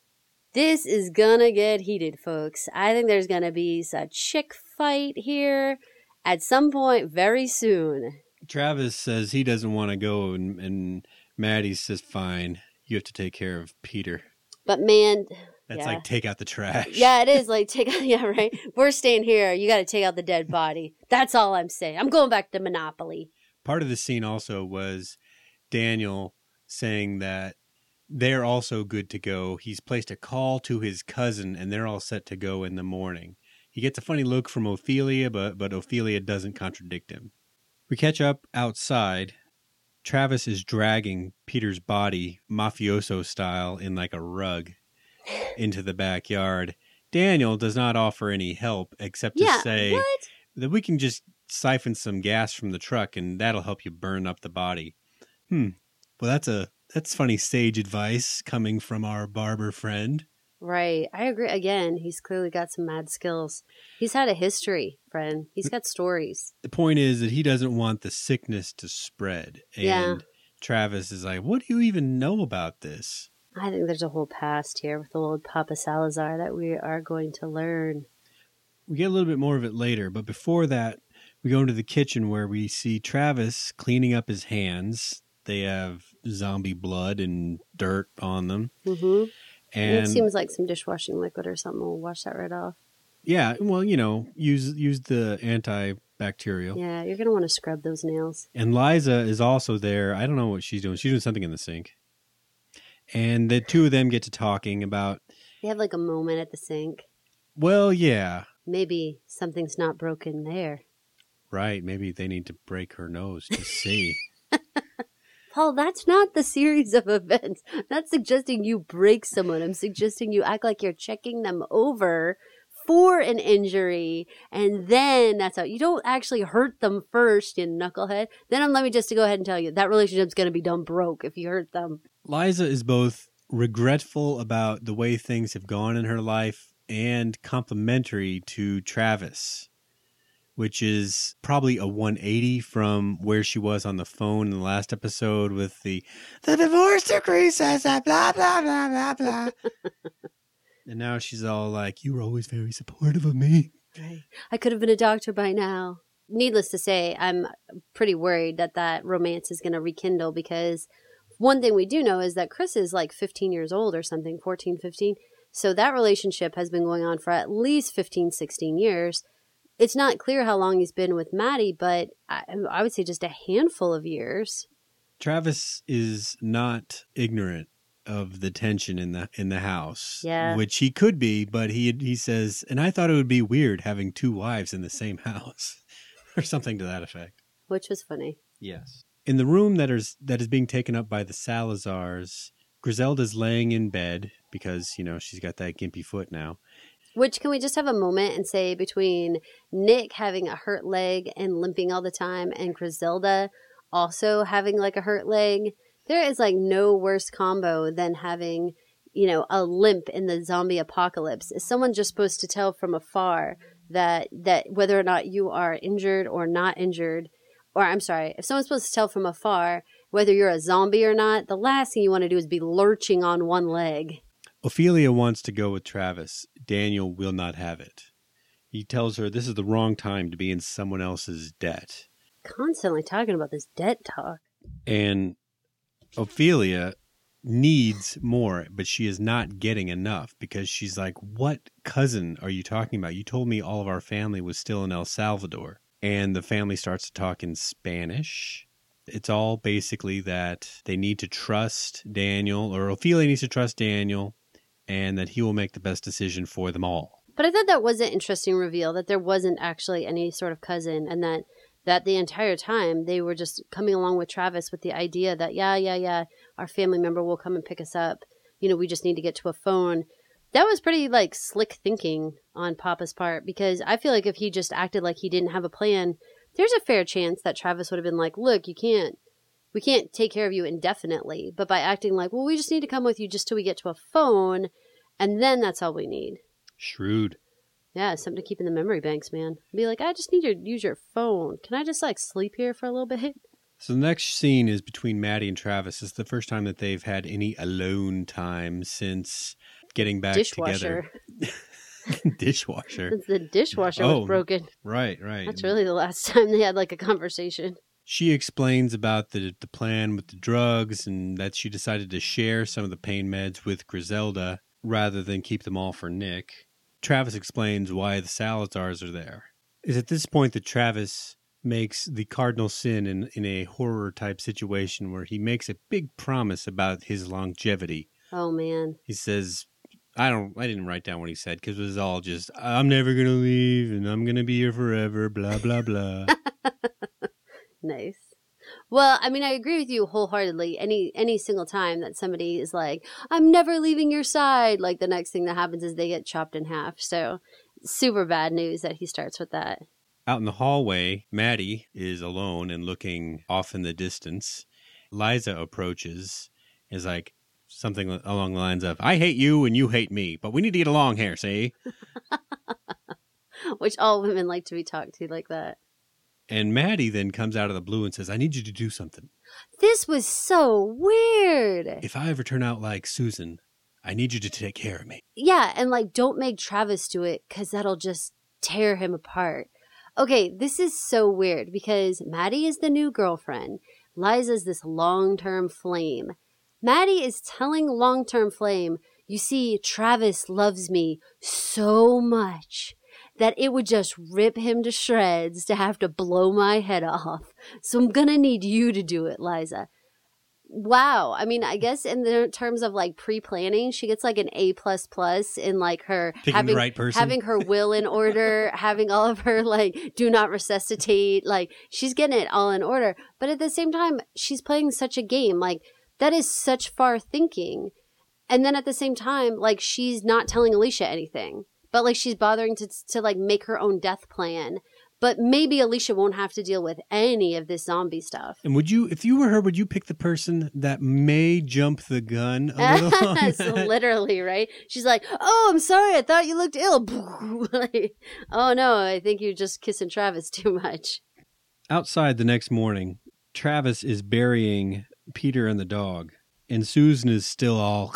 This is gonna get heated, folks. I think there's gonna be a chick fight here at some point very soon.
Travis says he doesn't want to go, and Maddie says, fine, you have to take care of Peter.
But man...
That's like take out the trash.
Yeah, it is like right? We're staying here. You got to take out the dead body. That's all I'm saying. I'm going back to Monopoly.
Part of the scene also was Daniel saying that they're also good to go. He's placed a call to his cousin, and they're all set to go in the morning. He gets a funny look from Ophelia, but Ophelia doesn't contradict him. We catch up outside. Travis is dragging Peter's body, mafioso style, in like a rug into the backyard. Daniel does not offer any help except to say that we can just siphon some gas from the truck and that'll help you burn up the body. Well, that's funny sage advice coming from our barber friend.
Right. I agree. Again, he's clearly got some mad skills. He's had a history, friend. He's got stories.
The point is that he doesn't want the sickness to spread. And Travis is like, what do you even know about this?
I think there's a whole past here with old Papa Salazar that we are going to learn.
We get a little bit more of it later, but before that, we go into the kitchen where we see Travis cleaning up his hands. They have zombie blood and dirt on them.
Mm-hmm. And it seems like some dishwashing liquid or something will wash that right off.
Yeah, well, use the antibacterial.
Yeah, you're going to want to scrub those nails.
And Liza is also there. I don't know what she's doing. She's doing something in the sink. And the two of them get to talking about...
They have like a moment at the sink.
Well, yeah.
Maybe something's not broken there.
Right, maybe they need to break her nose to see.
Paul, that's not the series of events. I'm not suggesting you break someone. I'm suggesting you act like you're checking them over for an injury, and then that's how you don't actually hurt them first, you knucklehead. Then let me just to go ahead and tell you that relationship's going to be done broke if you hurt them.
Liza is both regretful about the way things have gone in her life and complimentary to Travis. which is probably a 180 from where she was on the phone in the last episode with the divorce decree says that blah, blah, blah, blah, blah. And now she's all like, you were always very supportive of me.
Right. I could have been a doctor by now. Needless to say, I'm pretty worried that romance is going to rekindle, because one thing we do know is that Chris is like 15 years old or something, 14, 15. So that relationship has been going on for at least 15, 16 years. It's not clear how long he's been with Maddie, but I would say just a handful of years.
Travis is not ignorant of the tension in the house, which he could be, but he says, and I thought it would be weird having two wives in the same house, or something to that effect.
Which was funny.
Yes. In the room that is being taken up by the Salazars, Griselda's laying in bed because, she's got that gimpy foot now.
Which, can we just have a moment and say, between Nick having a hurt leg and limping all the time, and Griselda also having like a hurt leg, there is like no worse combo than having, a limp in the zombie apocalypse. Is someone just supposed to tell from afar that whether or not you are injured or not injured, or I'm sorry, if someone's supposed to tell from afar whether you're a zombie or not, the last thing you want to do is be lurching on one leg.
Ophelia wants to go with Travis. Daniel will not have it. He tells her this is the wrong time to be in someone else's debt.
Constantly talking about this debt talk.
And Ophelia needs more, but she is not getting enough, because she's like, what cousin are you talking about? You told me all of our family was still in El Salvador. And the family starts to talk in Spanish. It's all basically that they need to trust Daniel, or Ophelia needs to trust Daniel, and that he will make the best decision for them all.
But I thought that was an interesting reveal, that there wasn't actually any sort of cousin, and that the entire time they were just coming along with Travis with the idea that, yeah, our family member will come and pick us up. We just need to get to a phone. That was pretty like slick thinking on Papa's part, because I feel like if he just acted like he didn't have a plan, there's a fair chance that Travis would have been like, look, we can't take care of you indefinitely. But by acting like, well, we just need to come with you just till we get to a phone, and then that's all we need.
Shrewd.
Yeah, something to keep in the memory banks, man. Be like, I just need to use your phone. Can I just like sleep here for a little bit?
So the next scene is between Maddie and Travis. It's the first time that they've had any alone time since getting back together. Dishwasher.
Since the dishwasher was broken.
Right.
That's really the last time they had like a conversation.
She explains about the plan with the drugs, and that she decided to share some of the pain meds with Griselda rather than keep them all for Nick. Travis explains why the Salazars are there. It's at this point that Travis makes the cardinal sin in a horror type situation, where he makes a big promise about his longevity.
Oh man.
He says, I didn't write down what he said, because it was all just, I'm never going to leave and I'm going to be here forever, blah, blah, blah.
Nice. Well, I mean, I agree with you wholeheartedly. Any single time that somebody is like, I'm never leaving your side, like the next thing that happens is they get chopped in half. So super bad news that he starts with that.
Out in the hallway, Maddie is alone and looking off in the distance. Liza approaches, is like something along the lines of, I hate you and you hate me, but we need to get along here, see?
Which all women like to be talked to like that.
And Maddie then comes out of the blue and says, I need you to do something.
This was so weird.
If I ever turn out like Susan, I need you to take care of me.
Yeah, and like, don't make Travis do it, because that'll just tear him apart. Okay, this is so weird, because Maddie is the new girlfriend. Liza's this long-term flame. Maddie is telling long-term flame, you see, Travis loves me so much that it would just rip him to shreds to have to blow my head off. So I'm going to need you to do it, Liza. Wow. I mean, I guess in the terms of like pre-planning, she gets like an A++ in like her
picking the right person,
having her will in order, having all of her like do not resuscitate. Like, she's getting it all in order. But at the same time, she's playing such a game. Like, that is such far thinking. And then at the same time, like, she's not telling Alicia anything. But like, she's bothering to like make her own death plan. But maybe Alicia won't have to deal with any of this zombie stuff.
And would you, if you were her, would you pick the person that may jump the gun a little? On
Yes,
that?
literally, right? She's like, "Oh, I'm sorry. I thought you looked ill." Like, oh no, I think you're just kissing Travis too much.
Outside the next morning, Travis is burying Peter and the dog, and Susan is still all.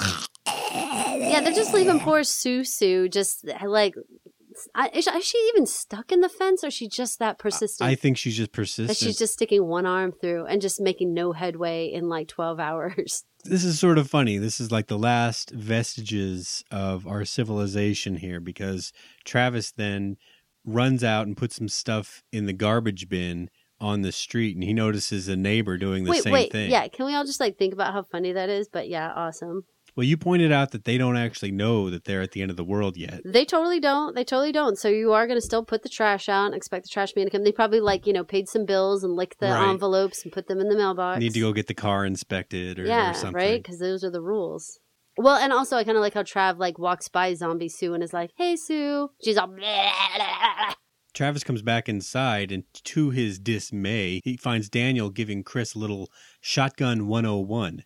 Yeah, they're just leaving poor Susu just like. Is she even stuck in the fence, or is she just that persistent?
I think she's just persistent.
That she's just sticking one arm through and just making no headway in like 12 hours.
This is sort of funny. This is like the last vestiges of our civilization here, because Travis then runs out and puts some stuff in the garbage bin on the street, and he notices a neighbor doing the same thing.
Yeah, can we all just like think about how funny that is? But yeah, awesome.
Well, you pointed out that they don't actually know that they're at the end of the world yet.
They totally don't. They totally don't. So you are going to still put the trash out and expect the trash man to come. They probably paid some bills and licked the envelopes and put them in the mailbox.
Need to go get the car inspected or something.
Right? Because those are the rules. Well, and also I kind of like how Trav walks by Zombie Sue and is like, "Hey, Sue." She's all blah, blah, blah.
Travis comes back inside, and to his dismay, he finds Daniel giving Chris a little shotgun 101.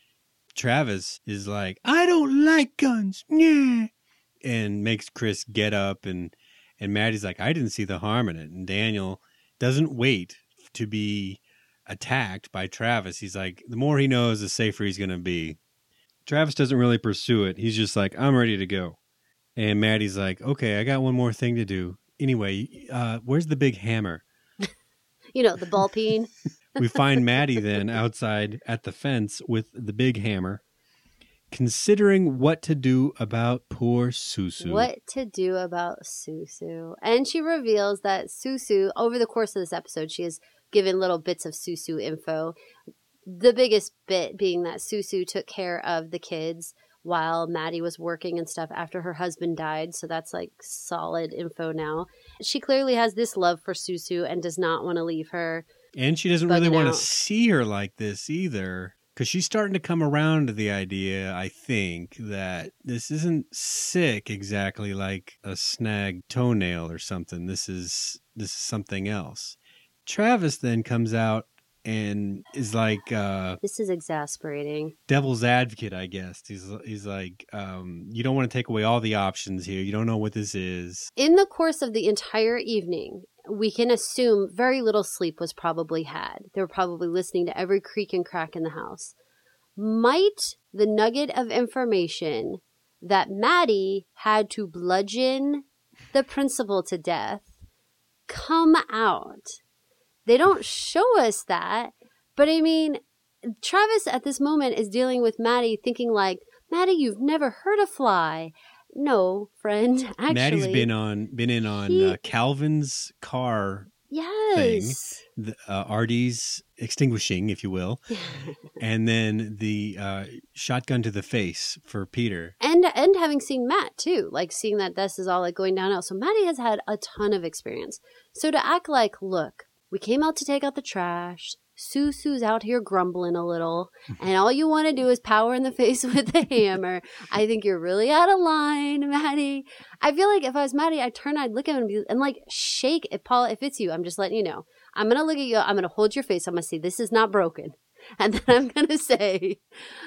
Travis is like, "I don't like guns," yeah, and makes Chris get up, and Maddie's like, "I didn't see the harm in it." And Daniel doesn't wait to be attacked by Travis. He's like, the more he knows, the safer he's going to be. Travis doesn't really pursue it. He's just like, "I'm ready to go." And Maddie's like, "Okay, I got one more thing to do. Anyway, where's the big hammer?"
The ball peen.
We find Maddie then outside at the fence with the big hammer, considering what to do about poor Susu.
What to do about Susu. And she reveals that Susu, over the course of this episode, she has given little bits of Susu info. The biggest bit being that Susu took care of the kids while Maddie was working and stuff after her husband died. So that's solid info now. She clearly has this love for Susu and does not want to leave her.
And she doesn't really want to see her like this either, because she's starting to come around to the idea, I think, that this isn't sick exactly like a snagged toenail or something. This is something else. Travis then comes out and is like,
this is exasperating.
Devil's advocate, I guess. He's like, you don't want to take away all the options here. You don't know what this is.
In the course of the entire evening, we can assume very little sleep was probably had. They were probably listening to every creak and crack in the house. Might the nugget of information that Maddie had to bludgeon the principal to death come out? They don't show us that, but I mean, Travis at this moment is dealing with Maddie thinking like, "Maddie, you've never heard a fly." No, friend. Actually,
Maddie's been in on Calvin's car.
Yes.
Thing, Artie's extinguishing, if you will, and then the shotgun to the face for Peter,
and having seen Matt too, seeing that this is all going downhill. So Maddie has had a ton of experience. So to act like, look, we came out to take out the trash. Susu's out here grumbling a little, and all you want to do is power in the face with the hammer. I think you're really out of line, Maddie. I feel like if I was Maddie, I'd look at him and shake. If Paul, if it's you, I'm just letting you know. I'm going to look at you. I'm going to hold your face. I'm going to say, "This is not broken." And then I'm going to say,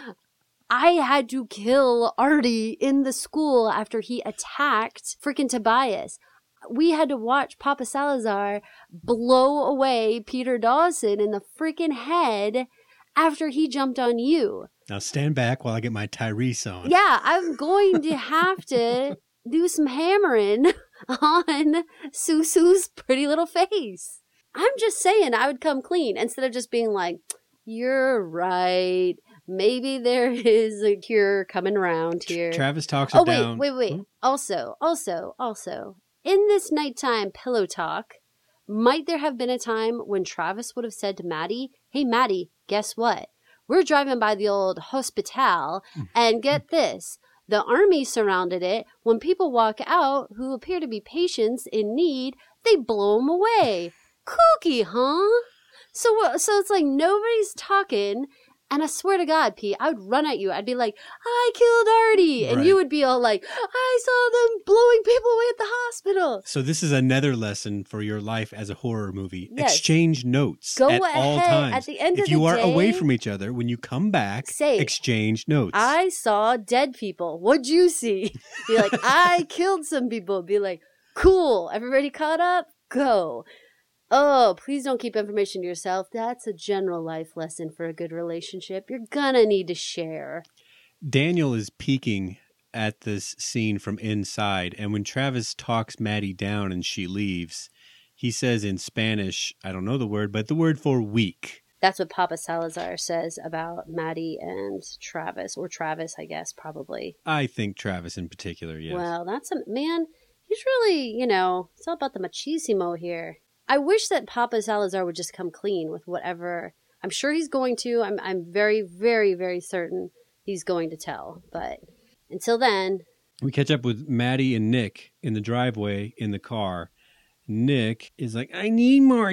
"I had to kill Artie in the school after he attacked freaking Tobias. We had to watch Papa Salazar blow away Peter Dawson in the freaking head after he jumped on you."
Now stand back while I get my Tyrese on.
Yeah, I'm going to have to do some hammering on Susu's pretty little face. I'm just saying I would come clean instead of just being like, "You're right. Maybe there is a cure coming around here."
Travis talks her down.
Wait. Hmm? Also. In this nighttime pillow talk, might there have been a time when Travis would have said to Maddie, "Hey, Maddie, guess what? We're driving by the old hospital, and get this, the army surrounded it. When people walk out who appear to be patients in need, they blow them away." Kooky, huh? So it's like nobody's talking. And I swear to God, P, I would run at you. I'd be like, I killed Artie. And
Right.
you would be all like, I saw them blowing people away at the hospital.
So this is another lesson for your life as a horror movie.
Yes.
Exchange notes
Go
at all
ahead.
times.
At the end
if
of
you
the
are
day,
away from each other, when you come back,
say,
exchange notes.
I saw dead people. What'd you see? Be like, I killed some people. Be like, cool. Everybody caught up? Go. Oh, please don't keep information to yourself. That's a general life lesson for a good relationship. You're gonna need to share.
Daniel is peeking at this scene from inside, and when Travis talks Maddie down and she leaves, he says in Spanish, I don't know the word, but the word for weak.
That's what Papa Salazar says about Maddie and Travis, or Travis, I guess, probably.
I think Travis in particular, yes.
Well, that's a man. He's really, it's all about the machismo here. I wish that Papa Salazar would just come clean with whatever. I'm sure he's going to. I'm very, very, very certain he's going to tell. But until then.
We catch up with Maddie and Nick in the driveway in the car. Nick is like, I need more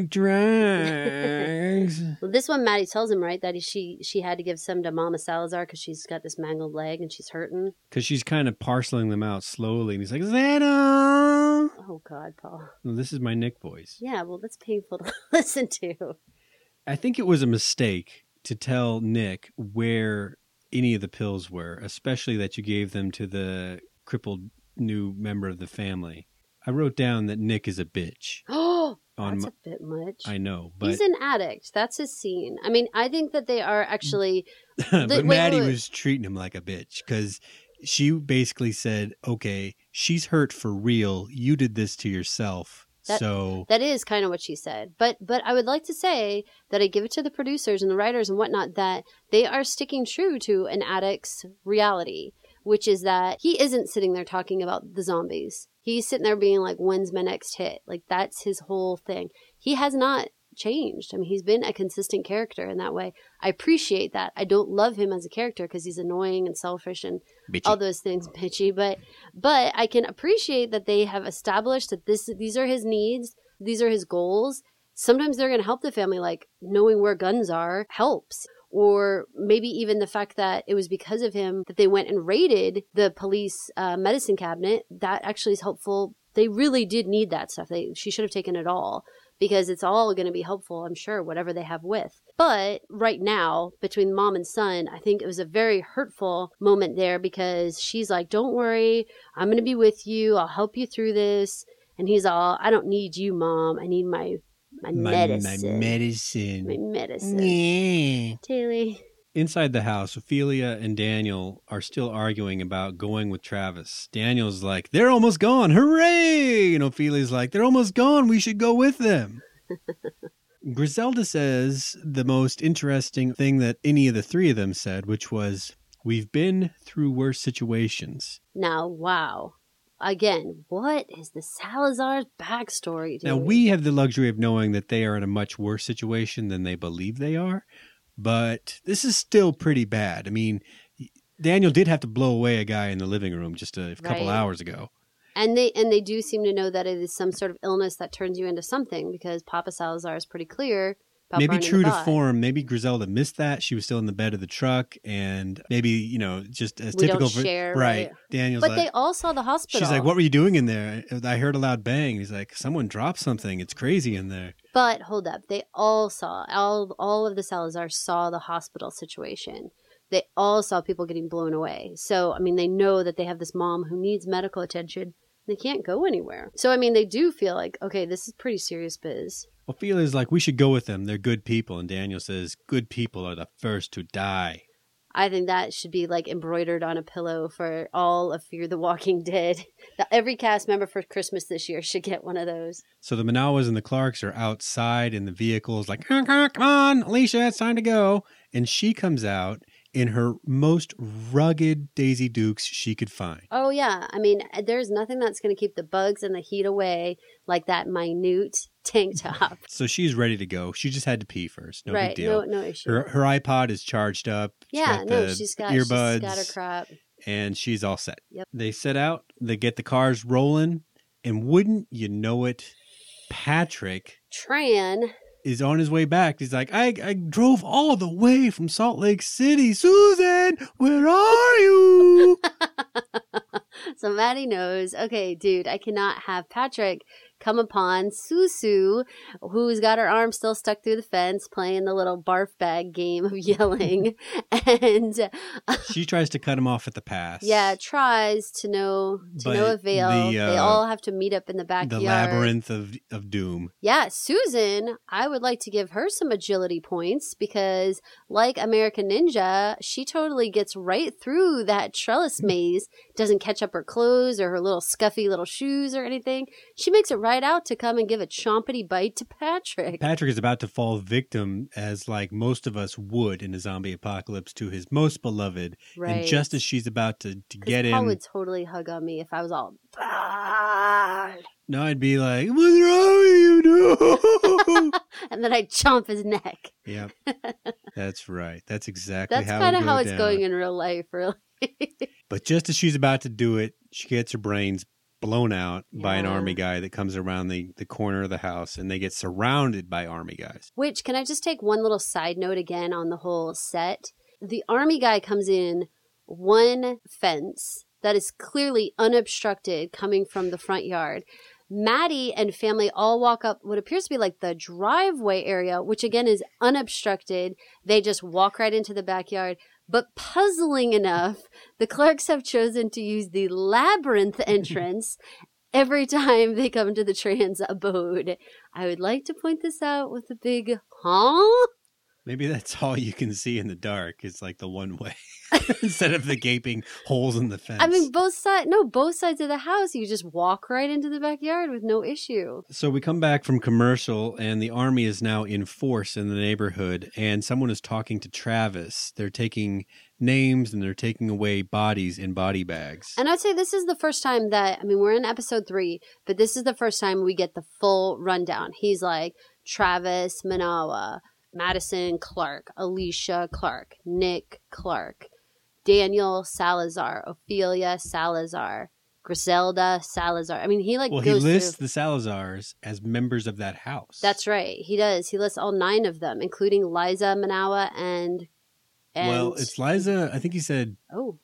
drugs.
Well, this one, Maddie tells him, right, that she had to give some to Mama Salazar because she's got this mangled leg and she's hurting.
Because she's kind of parceling them out slowly. And he's like, is that all?
Oh, God, Paul.
Well, this is my Nick voice.
Yeah, well, that's painful to listen to.
I think it was a mistake to tell Nick where any of the pills were, especially that you gave them to the crippled new member of the family. I wrote down that Nick is a bitch.
Oh, that's a bit much.
I know, but
he's an addict. That's his scene. I mean, I think that they are actually.
But Maddie was treating him like a bitch because she basically said, "Okay, she's hurt for real. You did this to yourself." That is kind of what she said. But I would like to say that I give it to the producers and the writers and whatnot that they are sticking true to an addict's reality, which is that he isn't sitting there talking about the zombies. He's sitting there being like, when's my next hit? Like, that's his whole thing. He has not changed. I mean, he's been a consistent character in that way. I appreciate that. I don't love him as a character because he's annoying and selfish and bitchy. All those things, bitchy. But I can appreciate that they have established that these are his needs. These are his goals. Sometimes they're going to help the family, like knowing where guns are helps. Or maybe even the fact that it was because of him that they went and raided the police medicine cabinet. That actually is helpful. They really did need that stuff. She should have taken it all because it's all going to be helpful, I'm sure, whatever they have with. But right now, between mom and son, I think it was a very hurtful moment there because she's like, don't worry, I'm going to be with you. I'll help you through this. And he's all, I don't need you, Mom. I need my medicine. My medicine. Yeah.
Tilly.
Inside the house, Ophelia and Daniel are still arguing about going with Travis. Daniel's like, they're almost gone. Hooray! And Ophelia's like, they're almost gone. We should go with them. Griselda says the most interesting thing that any of the three of them said, which was, we've been through worse situations.
Now, wow. Again, what is the Salazar's backstory? Dude?
Now, we have the luxury of knowing that they are in a much worse situation than they believe they are, but this is still pretty bad. I mean, Daniel did have to blow away a guy in the living room just a couple hours ago. And
they do seem to know that it is some sort of illness that turns you into something because Papa Salazar is pretty clear.
Maybe true to form, maybe Griselda missed that. She was still in the bed of the truck, and maybe, just as
we
typical
don't share,
right. Daniel's
but
like,
they all saw the hospital.
She's like, what were you doing in there? I heard a loud bang. He's like, someone dropped something. It's crazy in there.
But hold up. They all saw, all of the Salazars saw the hospital situation. They all saw people getting blown away. So, I mean, they know that they have this mom who needs medical attention. They can't go anywhere. So, I mean, they do feel like, okay, this is pretty serious biz.
Ophelia's like, we should go with them. They're good people. And Daniel says, good people are the first to die.
I think that should be like embroidered on a pillow for all of Fear the Walking Dead. Every cast member for Christmas this year should get one of those.
So the Manawas and the Clarks are outside in the vehicles like, come on, Alicia, it's time to go. And she comes out in her most rugged Daisy Dukes she could find.
Oh, yeah. I mean, there's nothing that's going to keep the bugs and the heat away like that minute tank top.
So she's ready to go. She just had to pee first. No big deal.
No issue.
Her iPod is charged up.
Yeah, she's got
earbuds.
She's got her crap.
And she's all set.
Yep.
They set out. They get the cars rolling. And wouldn't you know it, Patrick
Tran
is on his way back. He's like, I drove all the way from Salt Lake City. Susan, where are you?
So Maddie knows, okay, dude, I cannot have Patrick come upon Susu, who's got her arm still stuck through the fence, playing the little barf bag game of yelling. And
she tries to cut him off at the pass.
Yeah, tries to no avail. They all have to meet up in the backyard.
The labyrinth of doom.
Yeah, Susan, I would like to give her some agility points because, like American Ninja, she totally gets right through that trellis maze, doesn't catch up her clothes or her little scuffy little shoes or anything. She makes it right out to come and give a chompity bite to Patrick.
Patrick is about to fall victim, as like most of us would in a zombie apocalypse, to his most beloved. Right. And just as she's about to get him...
Paul would totally hug on me if I was all... Bad.
No, I'd be like, what's wrong with you, dude?
And then I'd chomp his neck.
Yep. That's right. That's exactly
That's
how
kind of how it's
down.
going in real life, really.
But just as she's about to do it, she gets her brains blown out by an army guy that comes around the corner of the house, and they get surrounded by army guys.
Which, can I just take one little side note again on the whole set? The army guy comes in one fence that is clearly unobstructed coming from the front yard. Maddie and family all walk up what appears to be like the driveway area, which again is unobstructed. They just walk right into the backyard. But puzzling enough, the Clarks have chosen to use the labyrinth entrance every time they come to the trans abode. I would like to point this out with a big huh?
Maybe that's all you can see in the dark. It's like the one way instead of the gaping holes in the fence.
I mean, both sides of the house. You just walk right into the backyard with no issue.
So we come back from commercial, and the army is now in force in the neighborhood, and someone is talking to Travis. They're taking names and they're taking away bodies in body bags.
And I'd say this is the first time that, I mean, we're in episode 3, but this is the first time we get the full rundown. He's like, Travis Manawa, Madison Clark, Alicia Clark, Nick Clark, Daniel Salazar, Ophelia Salazar, Griselda Salazar. I mean, he goes
he lists the Salazars as members of that house.
That's right. He does. He lists all 9 of them, including Liza Manawa and
well, it's Liza, I think he said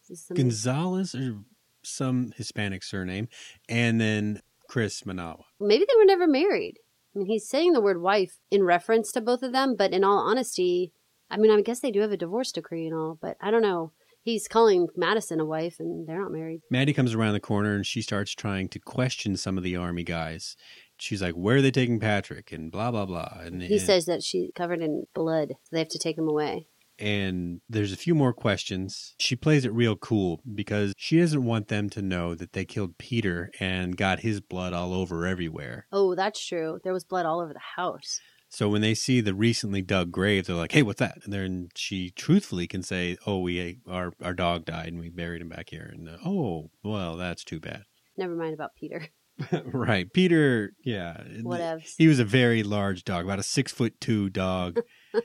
Gonzalez or some Hispanic surname, and then Chris Manawa.
Maybe they were never married. I mean, he's saying the word wife in reference to both of them, but in all honesty, I mean, I guess they do have a divorce decree and all, but I don't know. He's calling Madison a wife, and they're not married.
Maddie comes around the corner, and she starts trying to question some of the army guys. She's like, where are they taking Patrick? And blah, blah, blah. And
he says that she's covered in blood, so they have to take him away.
And there's a few more questions. She plays it real cool because she doesn't want them to know that they killed Peter and got his blood all over everywhere.
Oh, that's true. There was blood all over the house.
So when they see the recently dug grave, they're like, hey, what's that? And then she truthfully can say, oh, our dog died and we buried him back here. And oh, well, that's too bad.
Never mind about Peter.
Right. Peter, yeah.
Whatever.
He was a very large dog, about a 6'2" dog.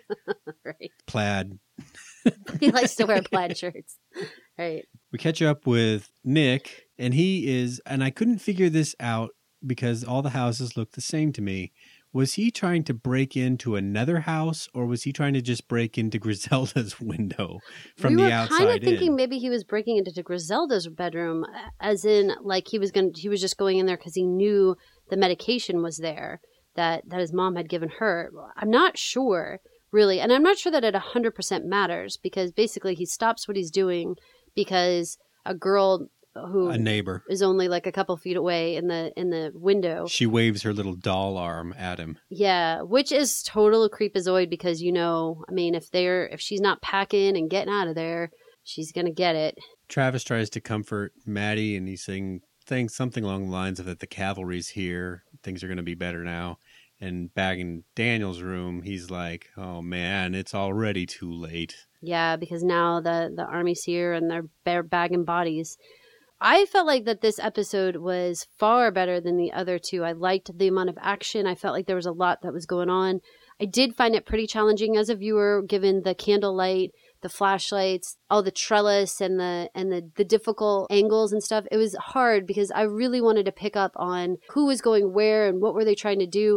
Right.
Plaid.
He likes to wear plaid shirts. Right.
We catch up with Nick, and and I couldn't figure this out because all the houses look the same to me. Was he trying to break into another house, or was he trying to just break into Griselda's window from the outside in?
We were kind of thinking maybe he was breaking into Griselda's bedroom, as in like he was just going in there because he knew the medication was there that his mom had given her. I'm not sure, really, and I'm not sure that it 100% matters because basically he stops what he's doing because a girl a
neighbor
is only like a couple feet away in the window.
She waves her little doll arm at him.
Yeah, which is total creepazoid because, I mean, if she's not packing and getting out of there, she's going to get it.
Travis tries to comfort Maddie and he's saying something along the lines of that the cavalry's here. Things are going to be better now. And back in Daniel's room, he's like, oh man, it's already too late.
Yeah, because now the army's here and they're bagging bodies. I felt like that this episode was far better than the other 2. I liked the amount of action. I felt like there was a lot that was going on. I did find it pretty challenging as a viewer, given the candlelight, the flashlights, all the trellis and the difficult angles and stuff. It was hard because I really wanted to pick up on who was going where and what were they trying to do.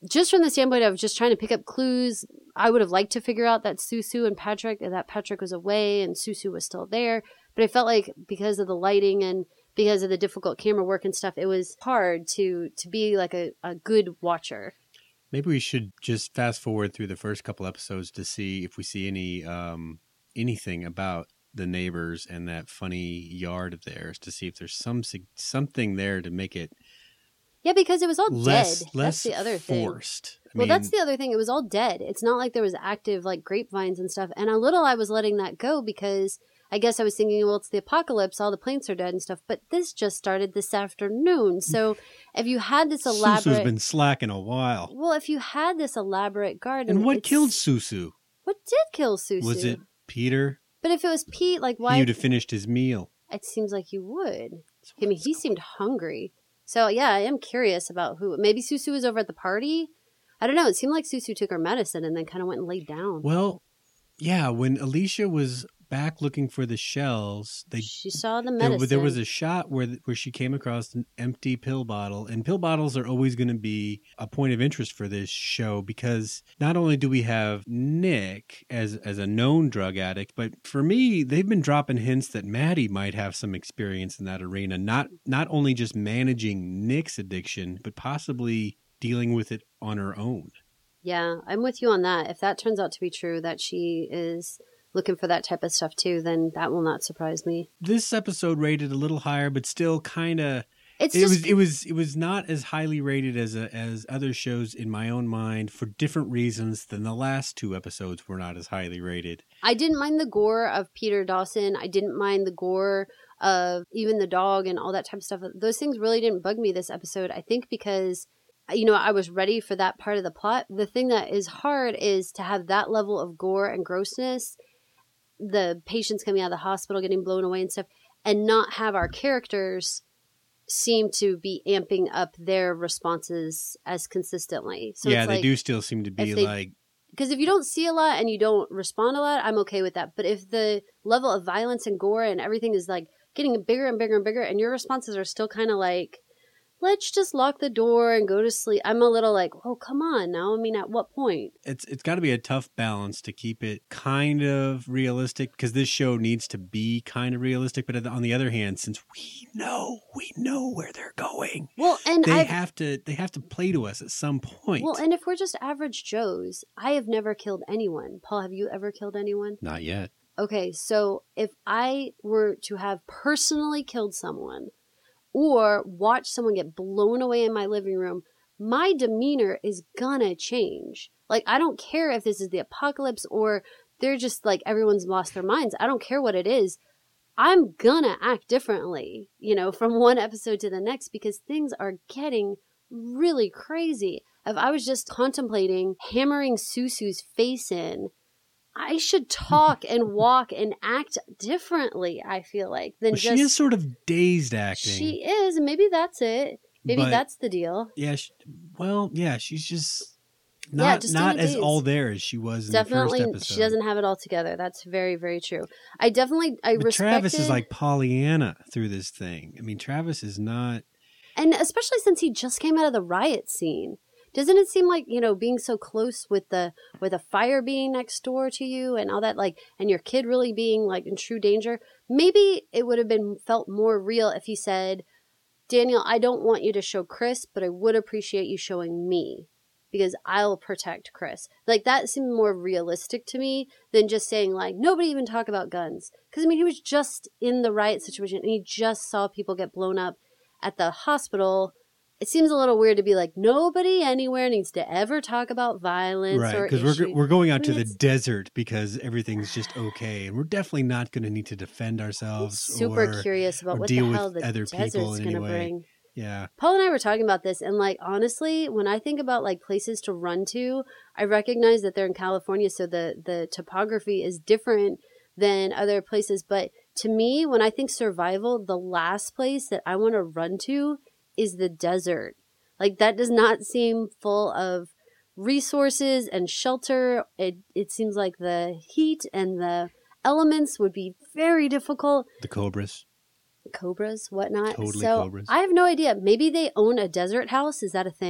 just from the standpoint of just trying to pick up clues, I would have liked to figure out that Susu and that Patrick was away and Susu was still there. But I felt like because of the lighting and because of the difficult camera work and stuff, it was hard to be like a good watcher.
Maybe we should just fast forward through the first couple episodes to see if we see any anything about the neighbors and that funny yard of theirs, to see if there's something there to make it.
Yeah, because it was all
less,
dead.
Less
that's the other
forced.
thing. That's the other thing. It was all dead. It's not like there was active like grapevines and stuff. And I was letting that go because I guess I was thinking, well, it's the apocalypse. All the plants are dead and stuff. But this just started this afternoon. So if you had this elaborate...
Susu's been slacking a while.
Well, if you had this elaborate garden...
And what killed Susu?
What did kill Susu?
Was it Peter?
But if it was Pete, like why...
He would have finished his meal.
It seems like you would. I mean, he seemed hungry. So, yeah, I am curious about who. Maybe Susu was over at the party? I don't know. It seemed like Susu took her medicine and then kind of went and laid down.
Well, yeah, when Alicia was back looking for the shells,
she saw the medicine.
There was a shot where she came across an empty pill bottle. And pill bottles are always going to be a point of interest for this show because not only do we have Nick as a known drug addict, but for me, they've been dropping hints that Maddie might have some experience in that arena. Not only just managing Nick's addiction, but possibly dealing with it on her own.
Yeah, I'm with you on that. If that turns out to be true, that she is looking for that type of stuff too, then that will not surprise me.
This episode rated a little higher, but still kind of. It was not as highly rated as other shows in my own mind for different reasons than the last two episodes were not as highly rated.
I didn't mind the gore of Peter Dawson. I didn't mind the gore of even the dog and all that type of stuff. Those things really didn't bug me this episode. I think because, I was ready for that part of the plot. The thing that is hard is to have that level of gore and grossness, the patients coming out of the hospital getting blown away and stuff, and not have our characters seem to be amping up their responses as consistently. So
yeah, they do still seem to be like...
Because if you don't see a lot and you don't respond a lot, I'm okay with that. But if the level of violence and gore and everything is like getting bigger and bigger and bigger, and your responses are still kind of like, let's just lock the door and go to sleep. I'm a little like, oh, come on now. I mean, at what point?
It's got to be a tough balance to keep it kind of realistic because this show needs to be kind of realistic. But on the other hand, since we know where they're going,
well, and
they have to play to us at some point.
Well, and if we're just average Joes, I have never killed anyone. Paul, have you ever killed anyone?
Not yet.
Okay, so if I were to have personally killed someone, or watch someone get blown away in my living room, my demeanor is gonna change. Like, I don't care if this is the apocalypse or they're just like everyone's lost their minds. I don't care what it is. I'm gonna act differently, from one episode to the next because things are getting really crazy. If I was just contemplating hammering Susu's face in, I should talk and walk and act differently, I feel like.
She is sort of dazed acting.
She is, and maybe that's it. Maybe that's the deal.
Yeah, she's just not as all there as she was in the first episode.
She doesn't have it all together. That's very, very true. But
Travis is like Pollyanna through this thing. I mean, Travis is not...
And especially since he just came out of the riot scene. Doesn't it seem like, being so close with the fire being next door to you and all that, like, and your kid really being like in true danger? Maybe it would have felt more real if he said, Daniel, I don't want you to show Chris, but I would appreciate you showing me because I'll protect Chris. Like, that seemed more realistic to me than just saying like, nobody even talk about guns. Because he was just in the riot situation and he just saw people get blown up at the hospital. It seems a little weird to be like, nobody anywhere needs to ever talk about violence.
Right, because we're going out to the desert because everything's just okay. And we're definitely not going to need to defend ourselves.
I'm super curious about what the hell the desert's going to bring.
Yeah.
Paul and I were talking about this. And like, honestly, when I think about like places to run to, I recognize that they're in California. So the topography is different than other places. But to me, when I think survival, the last place that I want to run to is the desert. Like, that does not seem full of resources and shelter. It seems like the heat and the elements would be very difficult.
The cobras,
whatnot.
Totally
so
cobras.
I have no idea. Maybe they own a desert house. Is that a thing?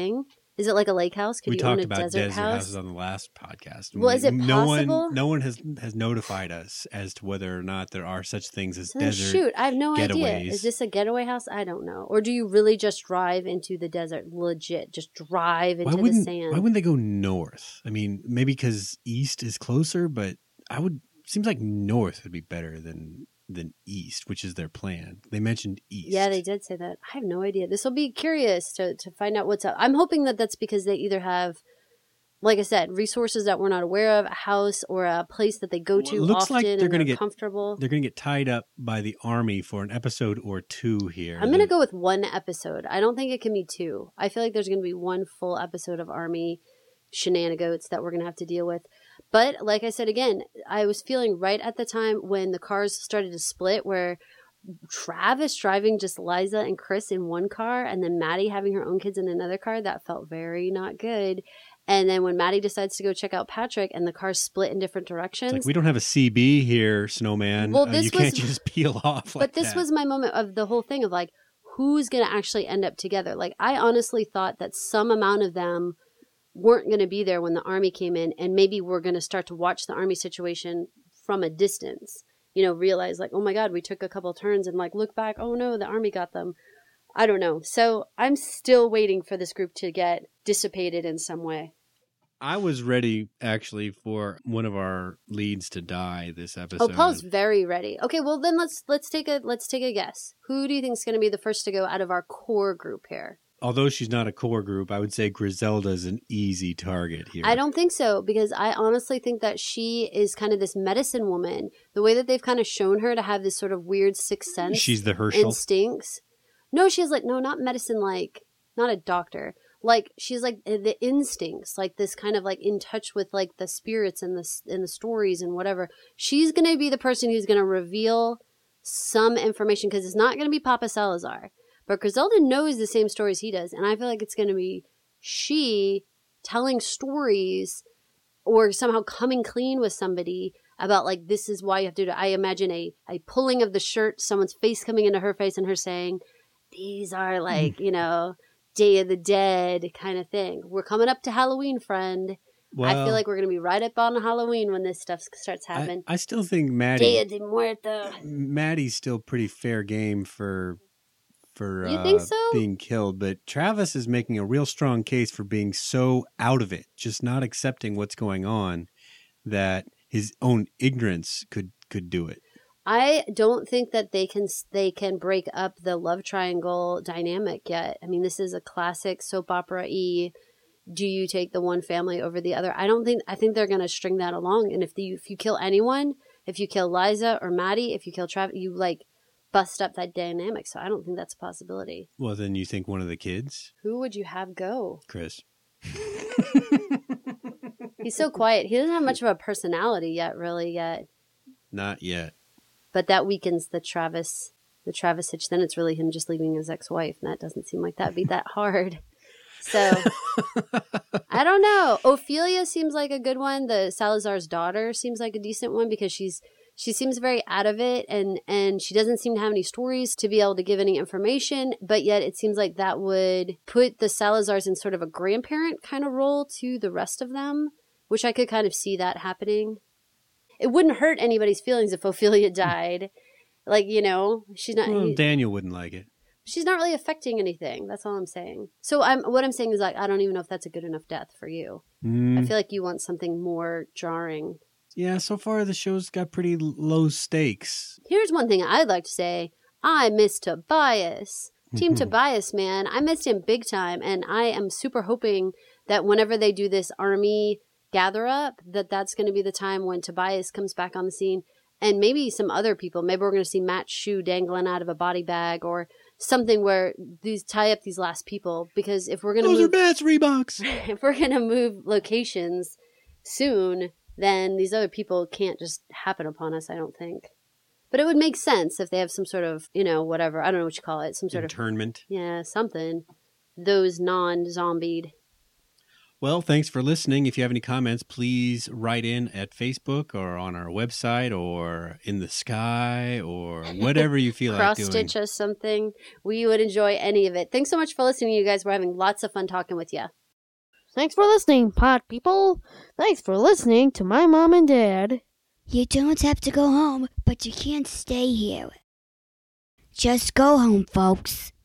Is it like a lake house? Could
We
you own
talked
a
about
desert house?
houses on the last podcast.
Well, is it
No
possible?
one has notified us as to whether or not there are such things as
So then
desert.
shoot, I have no idea.
getaways.
Is this a getaway house? I don't know. Or do you really just drive into the desert? Legit, just drive into the sand.
Why wouldn't they go north? I mean, maybe because east is closer, but seems like north would be better than east, which is their plan. They mentioned east.
Yeah, they did say that. I have no idea. This will be curious to find out what's up. I'm hoping that that's because they either have, like I said, resources that we're not aware of, a house or a place that they go to
it looks
often
like they're
and
gonna
they're
get
comfortable.
They're going to get tied up by the army for an episode or two here.
I'm going to go with one episode. I don't think it can be two. I feel like there's going to be one full episode of Army shenanigans that we're going to have to deal with. But like I said, again, I was feeling right at the time when the cars started to split where Travis driving just Liza and Chris in one car and then Maddie having her own kids in another car, that felt very not good. And then when Maddie decides to go check out Patrick and the cars split in different directions.
It's like, we don't have a CB here, Snowman.
Well, this
you can't just peel off like
But this
that.
was my moment of the whole thing of like, who's going to actually end up together? Like, I honestly thought that some amount of them weren't going to be there when the army came in, and maybe we're going to start to watch the army situation from a distance, you know, realize like, oh my God, we took a couple turns and like look back, oh no, the army got them. I don't know. So I'm still waiting for this group to get dissipated in some way.
I was ready actually for one of our leads to die this episode.
Oh, Paul's very ready. Okay, well then let's take a guess. Who do you think is going to be the first to go out of our core group here?
Although she's not a core group, I would say Griselda's an easy target here.
I don't think so, because I honestly think that she is kind of this medicine woman. The way that they've kind of shown her to have this sort of weird sixth sense.
She's the Herschel.
Instincts. No, she's like, no, not medicine, like, not a doctor. Like, she's like the instincts, like this kind of like in touch with like the spirits and the stories and whatever. She's going to be the person who's going to reveal some information, because it's not going to be Papa Salazar. But Griselda knows the same stories he does, and I feel like it's going to be she telling stories or somehow coming clean with somebody about, like, this is why you have to do it. I imagine a pulling of the shirt, someone's face coming into her face and her saying, these are like, you know, Day of the Dead kind of thing. We're coming up to Halloween, friend. Well, I feel like we're going to be right up on Halloween when this stuff starts happening.
I still think Maddie...
Dia de Muerto.
Maddie's still pretty fair game for
you think so?
Being killed, but Travis is making a real strong case for being so out of it, just not accepting what's going on, that his own ignorance could do it.
I don't think that they can break up the love triangle dynamic yet. I mean, this is a classic soap opera-y. Do you take the one family over the other? I think they're going to string that along. And if you kill anyone, if you kill Liza or Maddie, if you kill Travis, you like bust up that dynamic. So I don't think that's a possibility.
Well, then you think one of the kids?
Who would you have go?
Chris.
He's so quiet. He doesn't have much of a personality yet.
Not yet.
But that weakens the Travis hitch. Then it's really him just leaving his ex-wife, and that doesn't seem like that'd be that hard. So I don't know. Ophelia seems like a good one. The Salazar's daughter seems like a decent one, because she seems very out of it, and she doesn't seem to have any stories to be able to give any information, but yet it seems like that would put the Salazars in sort of a grandparent kind of role to the rest of them, which I could kind of see that happening. It wouldn't hurt anybody's feelings if Ophelia died. Like, you know, she's not...
Well, Daniel wouldn't like it.
She's not really affecting anything. That's all I'm saying. So what I'm saying is, like, I don't even know if that's a good enough death for you. I feel like you want something more jarring.
Yeah, so far the show's got pretty low stakes.
Here's one thing I'd like to say. I miss Tobias. Team Tobias, man. I missed him big time, and I am super hoping that whenever they do this army gather up, that's going to be the time when Tobias comes back on the scene, and maybe some other people. Maybe we're going to see Matt's shoe dangling out of a body bag, or something where these tie up these last people. Because if we're going to
those are Matt's Reeboks.
If we're going to move locations soon, then these other people can't just happen upon us, I don't think. But it would make sense if they have some sort of, you know, whatever, I don't know what you call it, some sort
internment.
Yeah, something. Those non-zombied.
Well, thanks for listening. If you have any comments, please write in at Facebook or on our website or in the sky or whatever you feel like doing.
Cross-stitch us something. We would enjoy any of it. Thanks so much for listening, you guys. We're having lots of fun talking with you.
Thanks for listening, pod people. Thanks for listening to my mom and dad.
You don't have to go home, but you can't stay here. Just go home, folks.